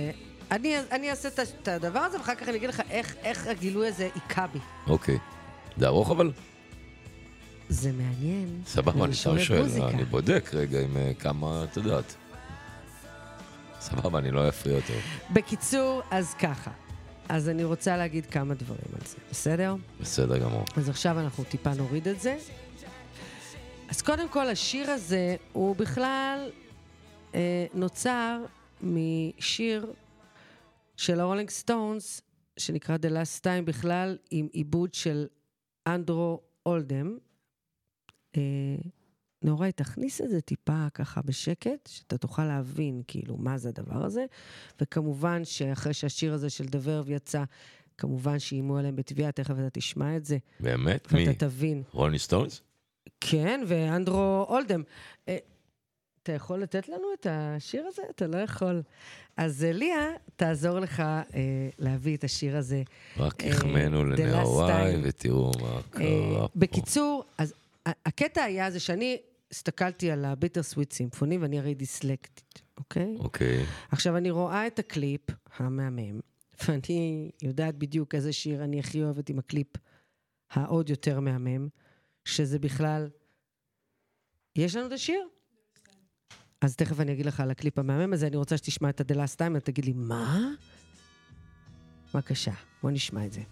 ואני אעשה את הדבר הזה, ואחר כך אני אגיד לך איך הגילוי הזה עיקה בי. אוקיי, זה ארוך אבל? זה מעניין. סבבה, אני לשאול סתם את שואל, מוזיקה. אני בודק רגע עם אה, כמה, את יודעת. סבבה, אני לא אפריע אותו. בקיצור, אז ככה. אז אני רוצה להגיד כמה דברים על זה, בסדר? בסדר גמור. אז עכשיו אנחנו טיפה נוריד את זה. אז קודם כל, השיר הזה הוא בכלל אה, נוצר משיר של הרולינג סטונס, שנקרא The Last Time בכלל, עם עיבוד של אנדרו אולדם. אה, נוראי, תכניס את זה טיפה ככה בשקט, שאתה תוכל להבין כאילו מה זה הדבר הזה, וכמובן שאחרי שהשיר הזה של The Verve יצא, כמובן שאימו עליהם בתביעה, תכף אתה תשמע את זה. באמת? מי? ואתה תבין. רולינג סטונס? כן, ואנדרו אולדם. אה, אתה יכול לתת לנו את השיר הזה? אתה לא יכול. אז אה, ליה, תעזור לך אה, להביא את השיר הזה. רק אה, החמאנו The Last לנהוואי, Time. ותראו מה אה, קרה פה. בקיצור, אז ה- הקטע היה זה שאני הסתכלתי על הביטר סוויט סימפוני, ואני הרי דיסלקטית, אוקיי? אוקיי. עכשיו, אני רואה את הקליפ המהמם, ואני יודעת בדיוק איזה שיר אני הכי אוהבת עם הקליפ העוד יותר מהמם, שזה בכלל... יש לנו את השיר? אז תכף אני אגיד לך על הקליפ המהמם הזה, אני רוצה שתשמע את The Last Time, ותגיד לי, מה? בבקשה, בוא נשמע את זה.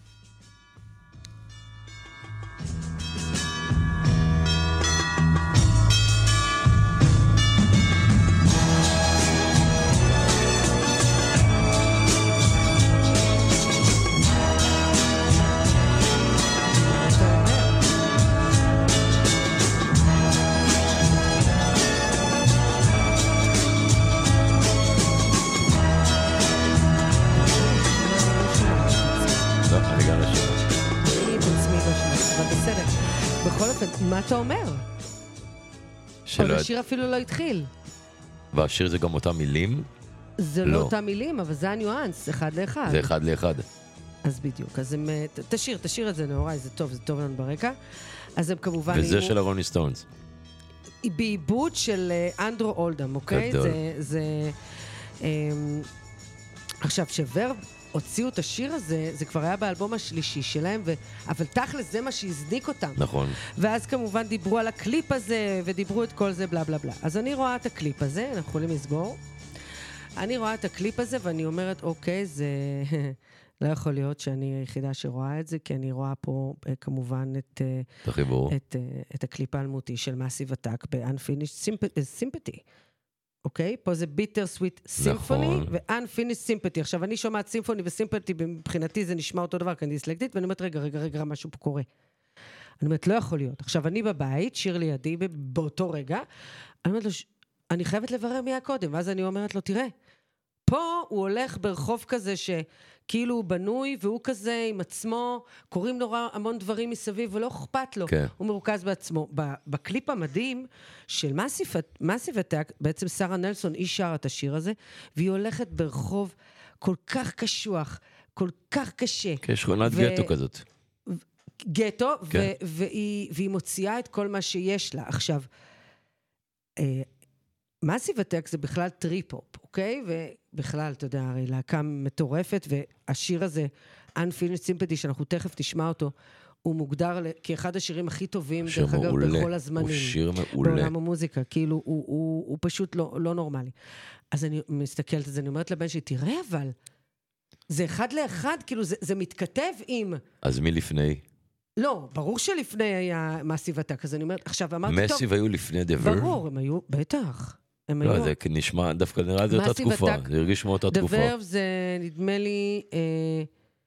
לא, אני גם לא שומע. אני בעצמי לא שמעת, אבל בסדר. בכל אופן, מה אתה אומר? עוד שלא... השיר אפילו לא התחיל. והשיר זה גם אותם מילים? זה לא. לא אותם מילים, אבל זה הניואנס, אחד לאחד. זה אחד לאחד. אז בדיוק, אז הם... ת- תשאיר, תשאיר את זה נוראי, זה טוב, זה טוב לנו ברקע. אז הם כמובן... וזה איימו- של הרולינג סטונס. בעיבוד של אה, אנדרו אולדם, אוקיי? גדול. זה... זה אמ, עכשיו, שוורב הוציאו את השיר הזה, זה כבר היה באלבום השלישי שלהם, ו... אבל תכלס זה מה שהזניק אותם. נכון. ואז כמובן דיברו על הקליפ הזה, ודיברו את כל זה, בלה בלה בלה. אז אני רואה את הקליפ הזה, אנחנו יכולים לסגור. אני רואה את הקליפ הזה, ואני אומרת, אוקיי, זה... לא יכול להיות שאני היחידה שרואה את זה, כי אני רואה פה אה, כמובן את, אה, את החיבור. את, אה, את הקליפ האלמותי של מאסיב אטאק ב-Unfinished Sympathy. אוקיי? פה זה ביטר סוויט סימפוני נכון. ו-Unfinished Sympathy. עכשיו, אני שומעת סימפוני וסימפתי, מבחינתי זה נשמע אותו דבר, כי אני דיסלקטית, ואני אומרת, רגע, רגע, רגע, משהו פה קורה. אני אומרת, לא יכול להיות. עכשיו, אני בבית, שיר לידי, באותו רגע, אני אומרת לו, "ש- אני חייבת לברר מי היה קודם, ואז אני אומרת לו, תראה, פה הוא הולך ברחוב כזה שכאילו הוא בנוי, והוא כזה עם עצמו, קוראים נורא המון דברים מסביב, ולא אכפת לו. כן. הוא מרוכז בעצמו. ב- בקליפ המדהים של מאסיב אטאק, בעצם שרה נלסון, היא שרה את השיר הזה, והיא הולכת ברחוב כל כך קשוח, כל כך קשה. כשכונת ו- גטו כזאת. גטו, כן. ו- והיא, והיא מוציאה את כל מה שיש לה. עכשיו, אה, מאסיב אטאק זה בכלל טריפ-הופ, אוקיי? ובכלל, אתה יודע, הרי להקה מטורפת, והשיר הזה, Unfinished Sympathy, שאנחנו תכף תשמע אותו, הוא מוגדר ל- כאחד השירים הכי טובים, שיר דרך אגב, מעולה. בכל הזמנים. הוא שיר מעולה. בעולם המוזיקה, כאילו, הוא, הוא, הוא פשוט לא, לא נורמלי. אז אני מסתכלת על זה, אני אומרת לבן שלי, תראה אבל, זה אחד לאחד, כאילו, זה, זה מתכתב עם... אז מי לפני? לא, ברור שלפני היה מאסיב אטאק, אז אני אומרת, עכשיו אמרתי, טוב, מסיב היו לפני The Verve? ברור, הם היו, בטח. הם לא, היו... זה נשמע, דווקא נראה לי אותה Massive תקופה. Attack. זה הרגיש מאותה The תקופה. Verve זה נדמה לי אה,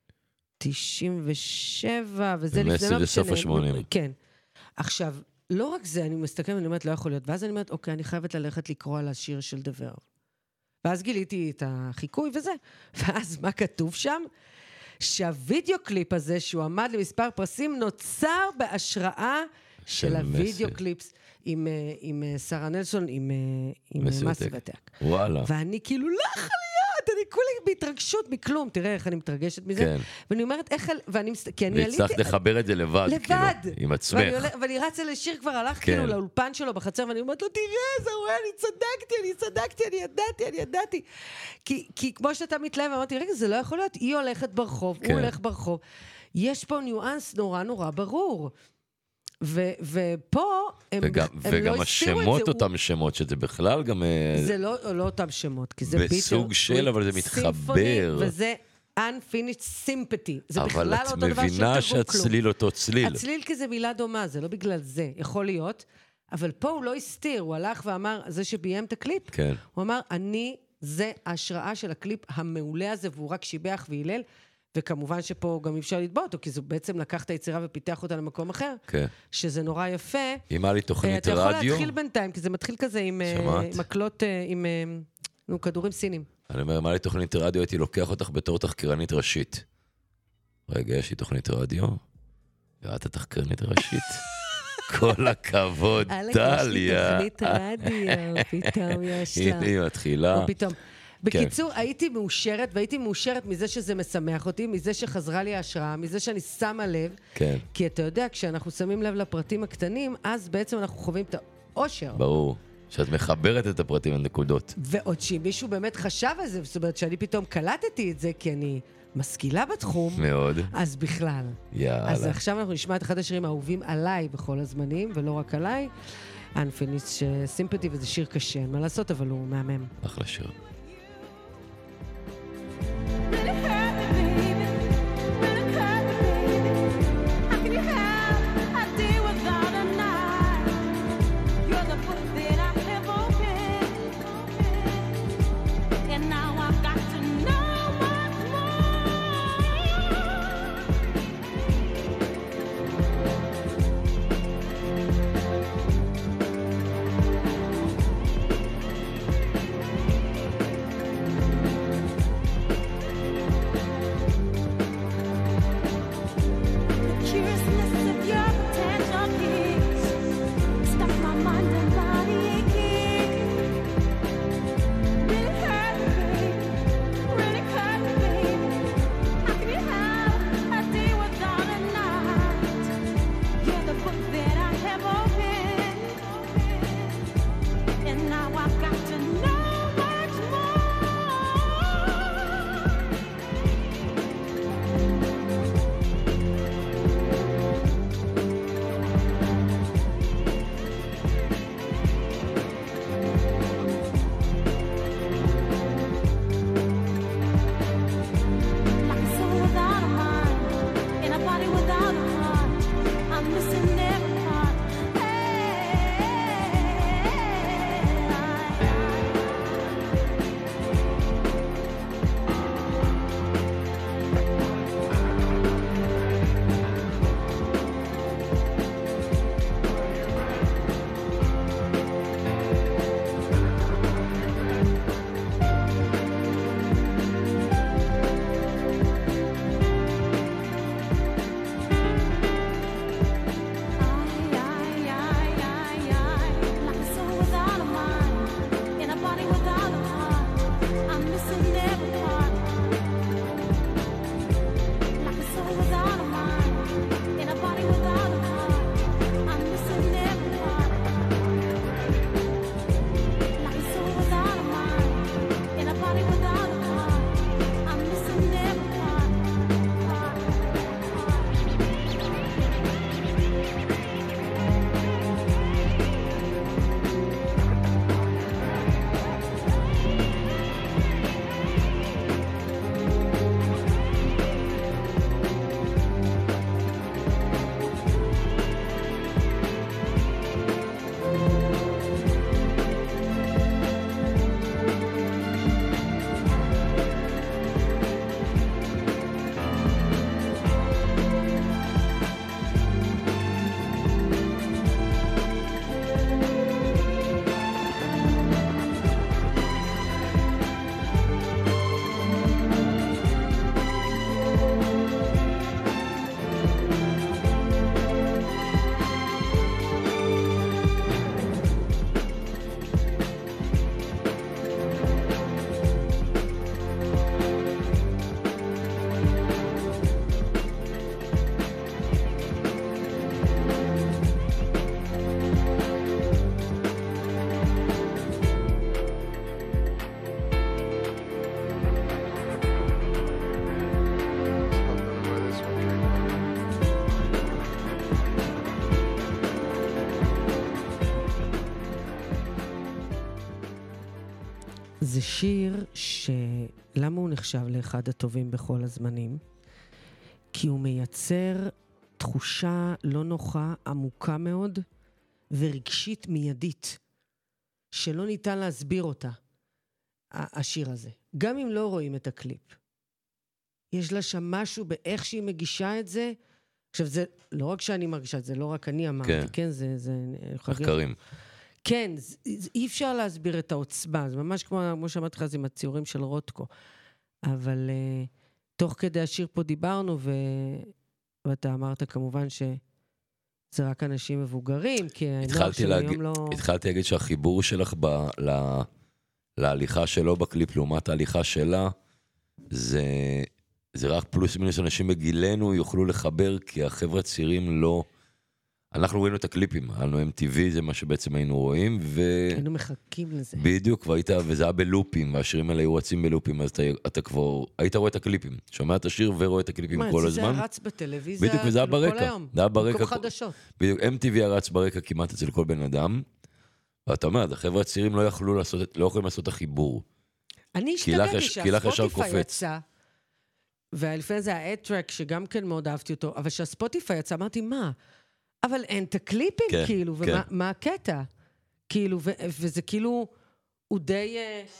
תשעים ושבע, וזה לפני ומסיב לא זה סוף משנה. השמונים. כן. עכשיו, לא רק זה, אני מסתכלת ואני אומרת, לא יכול להיות. ואז אני אומרת, אוקיי, אני חייבת ללכת לקרוא על השיר של The Verve. ואז גיליתי את החיקוי וזה. ואז מה כתוב שם? שהווידאו קליפ הזה, שהוא עמד למספר פרסים, נוצר בהשראה של של הווידאו Massive. קליפס עם, אה, עם אה, שרה נלסון, עם, אה, עם Massive מאסיב Attack. אטאק. וואלה. ואני כאילו, לא יכול להיות, אני כולי בהתרגשות מכלום, תראה איך אני מתרגשת מזה. כן. ואני אומרת, איך, ואני מסת... כי אני עליתי... והצלחת לחבר את זה לבד, לבד. כאילו, עם עצמך. ואני, עולה, ואני רצה לשיר, כבר הלך כן. כאילו לאולפן שלו בחצר, ואני אומרת לו, תראה, זה רואה, אני צדקתי, אני צדקתי, אני ידעתי, אני ידעתי. כי, כי כמו שאתה מתלהב, אמרתי, רגע, זה לא יכול להיות, היא הולכת ברחוב, כן. הוא הולך ברחוב. יש פה ניואנס נורא נורא ברור. ו, ופה הם, וגם, הם וגם לא השמות את זה, אותם הוא... שמות, שזה בכלל גם... זה לא, לא אותם שמות, כי זה ביטר. בסוג של, אבל זה מתחבר. וזה unfinished sympathy. זה בכלל אבל את אותו דבר מבינה שתרגו כלום. שהצליל אותו צליל. הצליל כי זה מילה דומה, זה לא בגלל זה, יכול להיות. אבל פה הוא לא הסתיר, הוא הלך ואמר, זה שביים את הקליפ, כן. הוא אמר, אני, זה ההשראה של הקליפ המעולה הזה, והוא רק שיבח והילל, וכמובן שפה גם אפשר לתבוע אותו, כי זה בעצם לקח את היצירה ופיתח אותה למקום אחר, כן. שזה נורא יפה. אם היה לי תוכנית אתה רדיו... יכול להתחיל בינתיים, כי זה מתחיל כזה עם שמעת? מקלות, עם נו, כדורים סינים. אני אומר, אם היה לי תוכנית רדיו, הייתי לוקח אותך בתור תחקירנית ראשית. רגע, יש לי תוכנית רדיו, ואת התחקירנית ראשית. כל הכבוד, דליה. אלק, יש לי תוכנית רדיו, פתאום יש לה. הנה היא מתחילה. פתאום. בקיצור, הייתי מאושרת, והייתי מאושרת מזה שזה משמח אותי, מזה שחזרה לי ההשראה, מזה שאני שמה לב. כן. כי אתה יודע, כשאנחנו שמים לב לפרטים הקטנים, אז בעצם אנחנו חווים את האושר. ברור. שאת מחברת את הפרטים לנקודות. ועוד שמישהו באמת חשב על זה, זאת אומרת שאני פתאום קלטתי את זה, כי אני משכילה בתחום. מאוד. אז בכלל. יאללה. אז עכשיו אנחנו נשמע את אחד השירים האהובים עליי בכל הזמנים, ולא רק עליי. Unfinished Sympathy, וזה שיר קשה, מה לעשות, אבל הוא מהמם. אחלה שיר. Thank זה שיר שלמה הוא נחשב לאחד הטובים בכל הזמנים? כי הוא מייצר תחושה לא נוחה, עמוקה מאוד, ורגשית מיידית, שלא ניתן להסביר אותה, השיר הזה. גם אם לא רואים את הקליפ. יש לה שם משהו באיך שהיא מגישה את זה. עכשיו, זה לא רק שאני מרגישה את זה, לא רק אני אמרתי, כן, כן זה... זה מחקרים. כן, זה, זה, אי אפשר להסביר את העוצמה, זה ממש כמו, כמו שאמרתי לך, זה עם הציורים של רוטקו. אבל uh, תוך כדי השיר פה דיברנו, ו... ואתה אמרת כמובן שזה רק אנשים מבוגרים, כי הנוער של להג... היום לא... התחלתי להגיד שהחיבור שלך ב... לה... להליכה שלו בקליפ, לעומת ההליכה שלה, זה... זה רק פלוס מינוס אנשים בגילנו יוכלו לחבר, כי החבר'ה הצעירים לא... אנחנו רואים את הקליפים, היינו אם טי וי, זה מה שבעצם היינו רואים, ו... היינו מחכים לזה. בדיוק, והיית, וזה היה בלופים, והשירים האלה היו רצים בלופים, אז אתה, אתה כבר, היית רואה את הקליפים, שומע את השיר ורואה את הקליפים מה, כל הזמן. זה היה רץ בטלוויזיה, בדיוק, וזה היה ברקע. כל היום. זה היה ברקע. במקום חדשות. בדיוק, אם טי וי היה רץ ברקע כמעט אצל כל בן אדם, ואתה אומר, החבר'ה הצעירים לא יכלו לעשות, לא יכולים לעשות את החיבור. אני השתגעתי שהספוטיפיי יצא, ולפני זה האד-טרק, שגם כן מאוד אהבתי אותו, אבל שהספוטיפיי יצא, אמרתי, מה? אבל אין את הקליפים, כן, כאילו, ומה כן. מה הקטע? כאילו, ו, וזה כאילו, הוא די,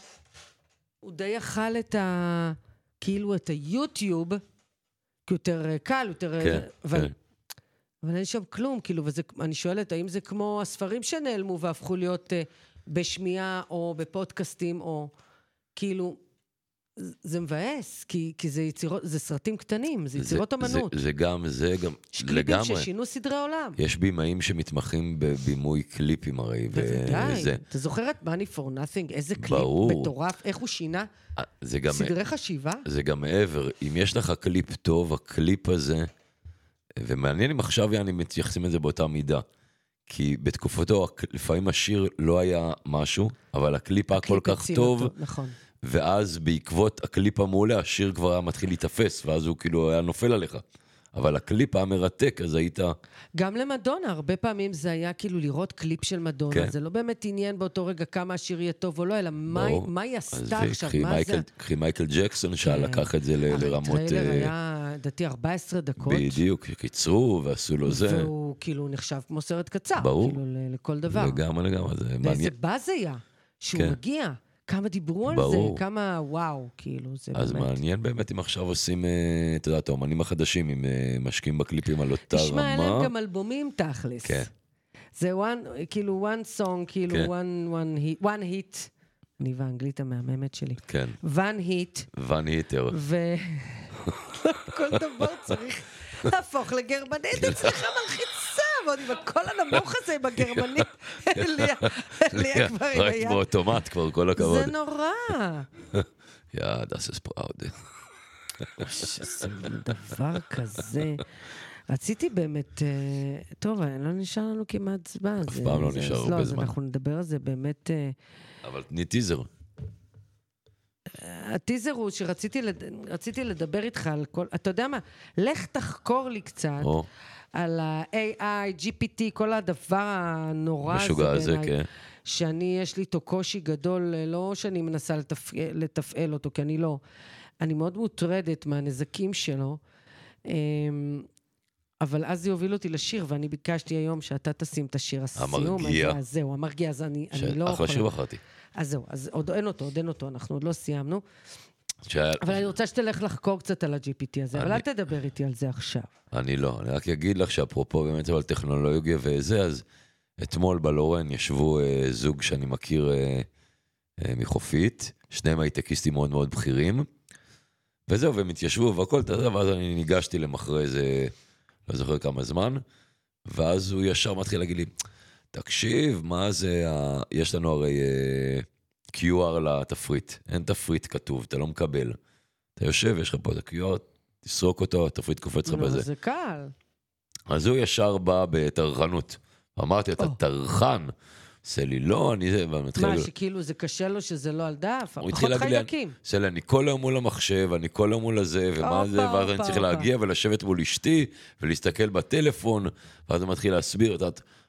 הוא די אכל את ה... כאילו, את היוטיוב, כי יותר קל, יותר... כן, אבל, כן. אבל אין שם כלום, כאילו, וזה, אני שואלת, האם זה כמו הספרים שנעלמו והפכו להיות בשמיעה או בפודקאסטים, או כאילו... זה מבאס, כי, כי זה יצירות, זה סרטים קטנים, זה יצירות זה, אמנות. זה, זה גם, זה גם, לגמרי. שקליפים ששינו סדרי עולם. יש בימאים שמתמחים בבימוי קליפים הרי. בוודאי. וזה... אתה זוכר את Money for Nothing? איזה קליפ ברור. מטורף, איך הוא שינה? זה גם, סדרי חשיבה? זה גם מעבר. אם יש לך קליפ טוב, הקליפ הזה, ומעניין אם עכשיו אני מתייחסים את זה באותה מידה. כי בתקופתו, לפעמים השיר לא היה משהו, אבל הקליפ היה כל כך טוב. אותו, נכון. ואז בעקבות הקליפ המעולה, השיר כבר היה מתחיל להתאפס, ואז הוא כאילו היה נופל עליך. אבל הקליפ היה מרתק, אז היית... גם למדונה, הרבה פעמים זה היה כאילו לראות קליפ של מדונה, כן. זה לא באמת עניין באותו רגע כמה השיר יהיה טוב או לא, אלא מה, מה היא עשתה עכשיו, מה מייקל, זה? קחי מייקל ג'קסון שלקח את זה ל- לרמות... הטריילר היה, דעתי, ארבע עשרה דקות. בדיוק, קיצרו ועשו לו זה. והוא כאילו נחשב כמו סרט קצר, ברור. כאילו לכל דבר. לגמרי, לגמרי, זה מעניין. ואיזה באז היה, שהוא כן. מגיע. כמה דיברו על ברור. זה, כמה וואו, כאילו, זה אז באמת. מעניין באמת אם עכשיו עושים, אתה יודע, את האומנים החדשים, אם משקיעים בקליפים על אותה רמה. נשמע, אין להם גם אלבומים תכלס. כן. זה one, כאילו one song, כאילו כן. one, one hit, one hit. אני באנגלית המהממת שלי. כן. one hit. one hitter. וכל דבר צריך להפוך לגרמנית, אצלך מלחיצה, ועוד עם הקול הנמוך הזה עם הגרמנית, ליה כבר עם רק היד. באוטומט כבר, כל הכבוד. זה נורא. יא, das ist proud. שזה דבר כזה. רציתי באמת, טוב, לא נשאר לנו כמעט זמן. אף פעם לא נשאר הרבה זמן. אנחנו נדבר על זה באמת... אבל תני טיזר. הטיזר הוא שרציתי לד... רציתי לדבר איתך על כל... אתה יודע מה? לך תחקור לי קצת או. על ה-איי איי, ג'י פי טי, כל הדבר הנורא הזה. משוגע הזה, בעיניי, כן. שאני, יש לי איתו קושי גדול, לא שאני מנסה לתפעל, לתפעל אותו, כי אני לא. אני מאוד מוטרדת מהנזקים שלו. אבל אז זה יוביל אותי לשיר, ואני ביקשתי היום שאתה תשים את השיר הסיום. המרגיע. אז זהו, המרגיע, אז אני, אני לא יכולה. אחלה שיר בחרתי. אז זהו, אז עוד אין אותו, עוד אין אותו, אנחנו עוד לא סיימנו. ש... אבל אני רוצה שתלך לחקור קצת על ה-ג'י פי טי הזה, אני... אבל אל תדבר איתי על זה עכשיו. אני לא, אני רק אגיד לך שאפרופו באמת על טכנולוגיה וזה, אז אתמול בלורן ישבו אה, זוג שאני מכיר אה, אה, מחופית, שניהם הייטקיסטים מאוד מאוד בכירים, וזהו, והם התיישבו והכל, ואז אני ניגשתי למחרי איזה, לא זוכר כמה זמן, ואז הוא ישר מתחיל להגיד לי, תקשיב, מה זה, ה... יש לנו הרי uh, קיו אר לתפריט, אין תפריט כתוב, אתה לא מקבל. אתה יושב, יש לך פה את ה-קיו אר, תסרוק אותו, התפריט קופץ לך בזה. זה קל. אז הוא ישר בא בתרחנות. אמרתי, אתה תרחן. עושה לי, לא, אני זה, מה, שכאילו זה קשה לו שזה לא על דף? פחות חיידקים. עושה לי, אני כל היום מול המחשב, אני כל היום מול הזה, ומה זה, ואז אני צריך להגיע ולשבת מול אשתי, ולהסתכל בטלפון, ואז הוא מתחיל להסביר,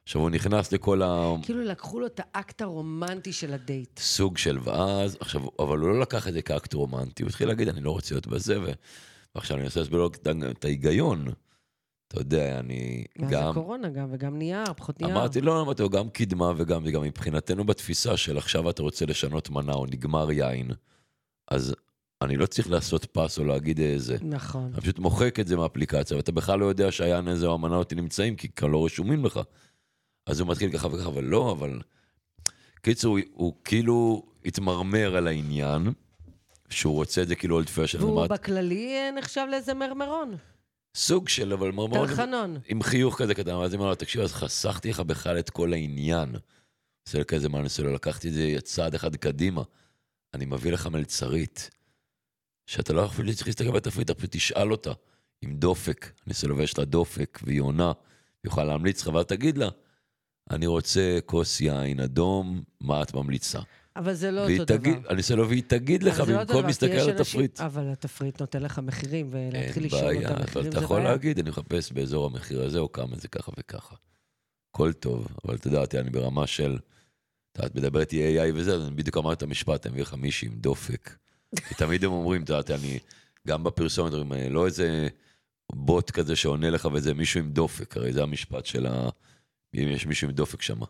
עכשיו הוא נכנס לכל ה... כאילו לקחו לו את האקט הרומנטי של הדייט. סוג של ואז, עכשיו, אבל הוא לא לקח את זה כאקט רומנטי, הוא התחיל להגיד, אני לא רוצה להיות בזה, ו... ועכשיו אני עושה לסביר לו את ההיגיון. אתה יודע, אני גם... גם... זה קורונה גם, וגם נייר, פחות נייר. אמרתי, לא, אמרתי לו, גם קדמה וגם, וגם מבחינתנו בתפיסה של עכשיו אתה רוצה לשנות מנה, או נגמר יין, אז אני לא צריך לעשות פס או להגיד איזה. נכון. אני פשוט מוחק את זה מהאפליקציה, ואתה בכלל לא יודע שהיין הזה או המנה אותי נמצאים, כי כאן לא רשומים לך. אז הוא מתחיל ככה וככה, אבל לא, אבל... קיצור, הוא, הוא כאילו התמרמר על העניין, שהוא רוצה את זה כאילו אולד פשן. והוא אמרת, בכללי נחשב לאיזה מרמרון. סוג של, אבל מרמרון... תלחנון. עם חיוך כזה קטן, אז אני אומר לו, תקשיב, אז חסכתי לך בכלל את כל העניין. עושה לי כזה מה אני עושה לו, לקחתי את זה צעד אחד קדימה. אני מביא לך מלצרית, שאתה לא אפילו צריך להסתכל בתפריט, אתה פשוט תשאל אותה, עם דופק, אני עושה לו ויש לה דופק, והיא עונה, יוכל להמליץ לך, אבל תגיד לה, אני רוצה כוס יין אדום, מה את ממליצה? אבל זה לא אותו תגיד, דבר. אני עושה לו, והיא תגיד לך, במקום להסתכל על התפריט. אבל התפריט נותן לך מחירים, ולהתחיל לשאול אין אותם בעיה, מחירים אבל זה אתה יכול בעיה. להגיד, אני מחפש באזור המחיר הזה, או כמה זה ככה וככה. הכל טוב, אבל אתה יודע, אני ברמה של, את מדברת איי איי וזה, אז אני בדיוק אמר את המשפט, אני מביא לך מישהי עם דופק. כי תמיד הם אומרים, אתה יודע, אני גם בפרסומת, לא איזה בוט כזה שעונה לך, וזה מישהו עם דופק, הרי זה המשפט של ה... אם יש מישהו עם דופק שם.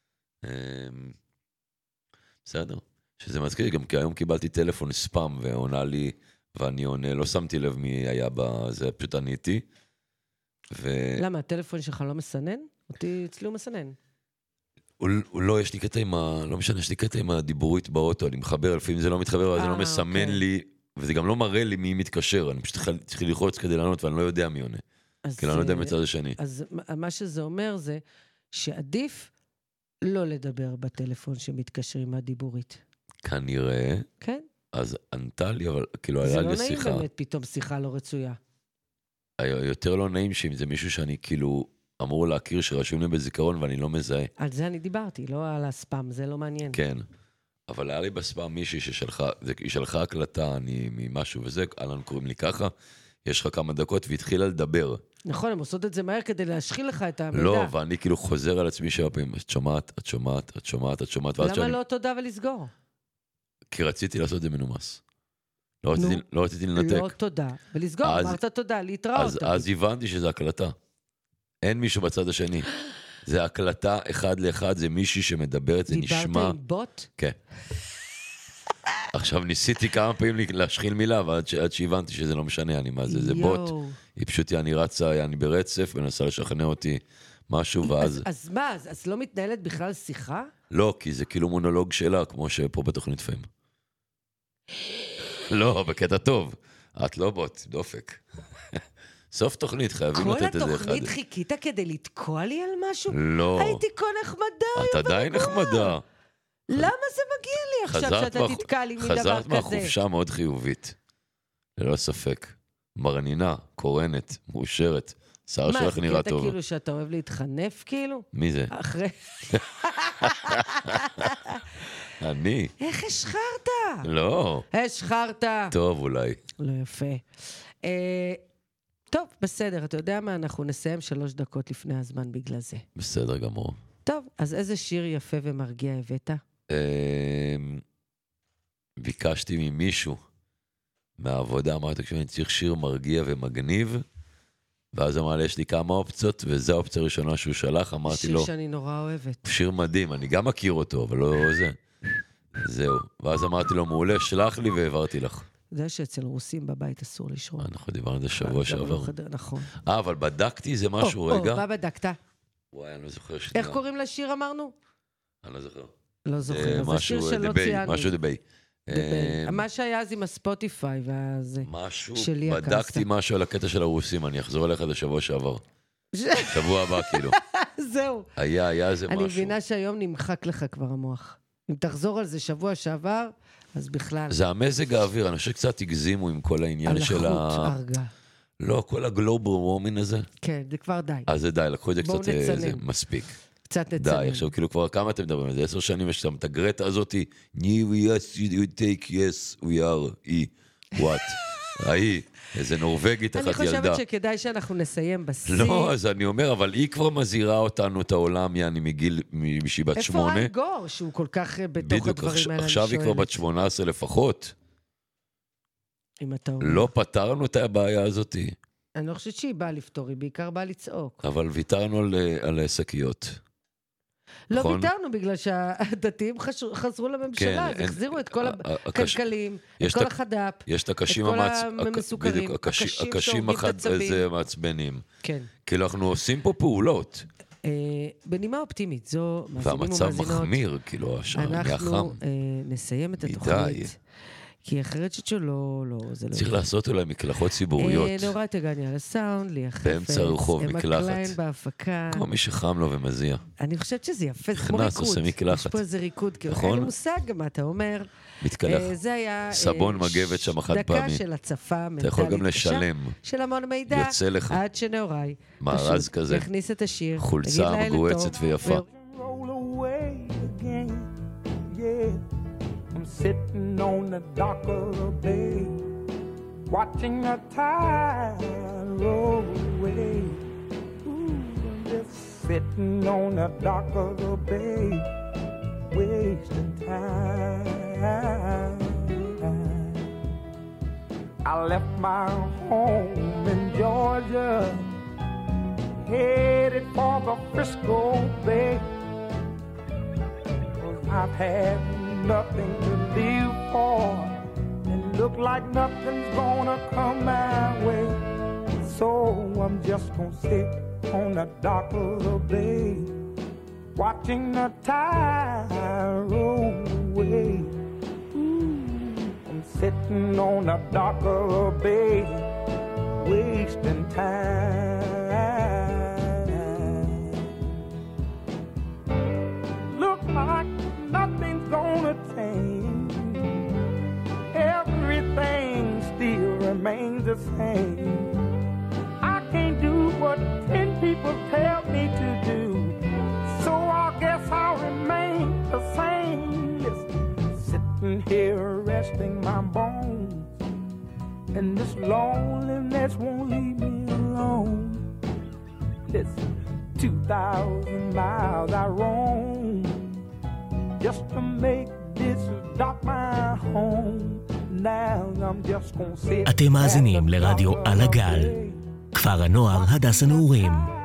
בסדר. שזה מזכיר, גם כי היום קיבלתי טלפון ספאם, ועונה לי, ואני עונה, לא שמתי לב מי היה בזה, פשוט עניתי. ו... למה, הטלפון שלך לא מסנן? אותי אצלי הוא מסנן. הוא, הוא לא, יש לי קטע עם ה... לא משנה, יש לי קטע עם הדיבורית באוטו, אני מחבר, לפעמים זה לא מתחבר, אז זה לא מסמן אוקיי. לי, וזה גם לא מראה לי מי מתקשר, אני פשוט צריך ללחוץ כדי לענות, ואני לא יודע מי עונה. כי אני לא יודע מצד השני. אז מה שזה אומר זה, שעדיף לא לדבר בטלפון שמתקשרים מהדיבורית. כנראה, כן? אז ענתה לי, אבל כאילו היה זה לי לא נעים שיחה. באמת פתאום שיחה לא רצויה. יותר לא נעים שאם זה מישהו שאני כאילו אמור להכיר שרשום לי בזיכרון ואני לא מזהה. על זה אני דיברתי, לא על הספאם, זה לא מעניין. כן. אבל היה לי בספאם מישהי ששלחה, זה, היא שלחה הקלטה אני, ממשהו וזה, אלן קוראים לי ככה, יש לך כמה דקות והתחילה לדבר. נכון, הם עושות את זה מהר כדי להשחיל לך את המידע. לא, ואני כאילו חוזר על עצמי שבע פעמים, את שומעת, את שומעת, את שומעת, את שומעת, ואז למה שאני... לא תודה ולסגור? כי רציתי לעשות את זה מנומס. לא רציתי, לא רציתי לנתק. לא תודה ולסגור, אז- אמרת תודה, להתראות. אז, אז הבנתי שזה הקלטה. אין מישהו בצד השני. זה הקלטה אחד לאחד, זה מישהי שמדברת, זה נשמע... דיברת עם בוט? כן. עכשיו ניסיתי כמה פעמים להשחיל מילה, אבל עד, ש... עד שהבנתי שזה לא משנה, אני מה זה, זה בוט. יואו. היא פשוט, אני רצה, אני ברצף, ונסה לשכנע אותי משהו, ואז... אז, אז מה, אז, אז לא מתנהלת בכלל שיחה? לא, כי זה כאילו מונולוג שלה, כמו שפה בתוכנית פיים. לא, בקטע טוב. את לא בוט, דופק. סוף תוכנית, חייבים כל לתת איזה אחד. התוכנית חיכית כדי לתקוע לי על משהו? לא. הייתי כה נחמדה, את עדיין נחמדה. למה זה מגיע לי עכשיו שאתה מה- תתקע לי מדבר חזרת כזה? מהחופשה מאוד חיובית. ללא ספק. מרנינה, קורנת, מאושרת. שיער שלך נראה מה, זה טוב. קטע כאילו שאתה אוהב להתחנף כאילו? מי זה? אחרי... אני? איך השחרת? לא. השחרת. טוב אולי. לא יפה. אה, טוב, בסדר, אתה יודע מה? אנחנו נסיים שלוש דקות לפני הזמן בגלל זה. בסדר גמור. טוב, אז איזה שיר יפה ומרגיע הבאת? אמ, ביקשתי ממישהו מהעבודה, אמרתי, תקשיב, אני צריך שיר מרגיע ומגניב, ואז אמר לי, יש לי כמה אופציות, וזו האופציה הראשונה שהוא שלח, אמרתי שיר לו, שאני נורא אוהבת. שיר מדהים, אני גם מכיר אותו, אבל לא זה. זהו. ואז אמרתי לו, מעולה, שלח לי והעברתי לך. אתה יודע שאצל רוסים בבית אסור לשרום. אנחנו דיברנו על זה שבוע גם לא שעבר. חדר, נכון. אה, אבל בדקתי זה משהו, או, רגע. או, מה בדקת? וואי, אני לא זוכר שנייה. איך קוראים לשיר אמרנו? אני לא זוכר. לא זוכר, אז זה שיר משהו שלא דביי, ציינו. משהו דביי. דביי. אה, מה שהיה אז עם הספוטיפיי והזה. משהו, שלי בדקתי הקסטה. משהו על הקטע של הרוסים, אני אחזור אליך לשבוע שעבר. שבוע הבא, כאילו. זהו. היה, היה איזה משהו. אני מבינה שהיום נמחק לך כבר המוח. אם תחזור על זה שבוע שעבר, אז בכלל. זה המזג האוויר, אני חושב שקצת הגזימו עם כל העניין של הלחות ה... הרגה. לא, כל הגלובל וורמינג הזה. כן, זה כבר די. אז זה די, לקחו את זה בואו קצת, אה, נצלם. זה מספיק. קצת די, נצלם. עכשיו כאילו כבר כמה אתם מדברים על זה? עשר שנים יש שם את הגרטה הזאתי, New yes, you take, yes, we are, e, what? ההיא, איזה נורבגית אחת אני ילדה. חושבת שכדאי שאנחנו נסיים בשיא. לא, אז אני אומר, אבל היא כבר מזהירה אותנו את העולם, יעני מגיל, משהיא בת שמונה. איפה ריין גור, שהוא כל כך בתוך בדיוק, הדברים האלה, אני עכשיו היא כבר שואלת. בת שמונה עשרה לפחות. אם אתה אומר. לא פתרנו את הבעיה הזאת, אני לא חושבת שהיא באה לפתור, היא בעיקר באה לצעוק. אבל ויתרנו על, על שקיות. לא נכון? ויתרנו בגלל שהדתיים חשרו- חזרו לממשלה, אז אין- החזירו את כל ה- ה- הקש- הכלכלים, את יש כל את ה- החד"פ. יש את הקשים כל המעצ- המסוכנים, בדיוק, הקש- הקשים הקשים שהורגים את אחד הצבים. איזה מעצבנים. כן. כאילו אנחנו עושים פה פעולות, אה, בנימה אופטימית, זו מאזינים והמצב ומאזינות. מחמיר, כאילו השעה נהיה חם. אנחנו אה, נסיים את מדי. התוכנית. כי אחרת שצ'ו לא, לא, זה לא... צריך יהיה. לעשות אולי מקלחות ציבוריות. אה, נורא תגני על הסאונד, לי החפץ. באמצע הרחוב, אמה מקלחת. קליין בהפקה. כמו מי שחם לו ומזיע. אני חושבת שזה יפה, זה כמו נכנס, ריקוד. עושה מקלחת. יש פה איזה ריקוד, כאילו, נכון? אין לי מושג מה אתה אומר. מתקלח. אה, זה היה... אה, סבון מגבת שם חד דקה פעמי. של הצפה אתה יכול מנטלית גם קשה, לשלם. של המון מידע. יוצא לך. עד שנאוריי. מארז פשוט כזה. יכניס את השיר. חולצה יגיד לילה מגועצת טוב, ויפה. roll away again. Yeah, I'm sitting on the dock of the bay, watching the tide roll away. Ooh, I'm just sitting on the dock of the bay, wasting time. I left my home in Georgia, headed for the Frisco Bay. I've had nothing to live for, and look like nothing's gonna come my way. So I'm just gonna sit on the dock of the bay, watching the tide roll away. Ooh, I'm sitting on the dock of the bay, wasting time. Look like nothing's gonna change. Everything still remains the same. I can't do what ten people tell me to do, so I guess I'll remain the same. Listen, sitting here resting my bones, and this loneliness won't leave me alone. Listen, two thousand miles I roam just to make this dock my home. Now I'm just gonna sit. אתם מאזינים לרדיו על הגל, כפר הנוער הדס הנעורים.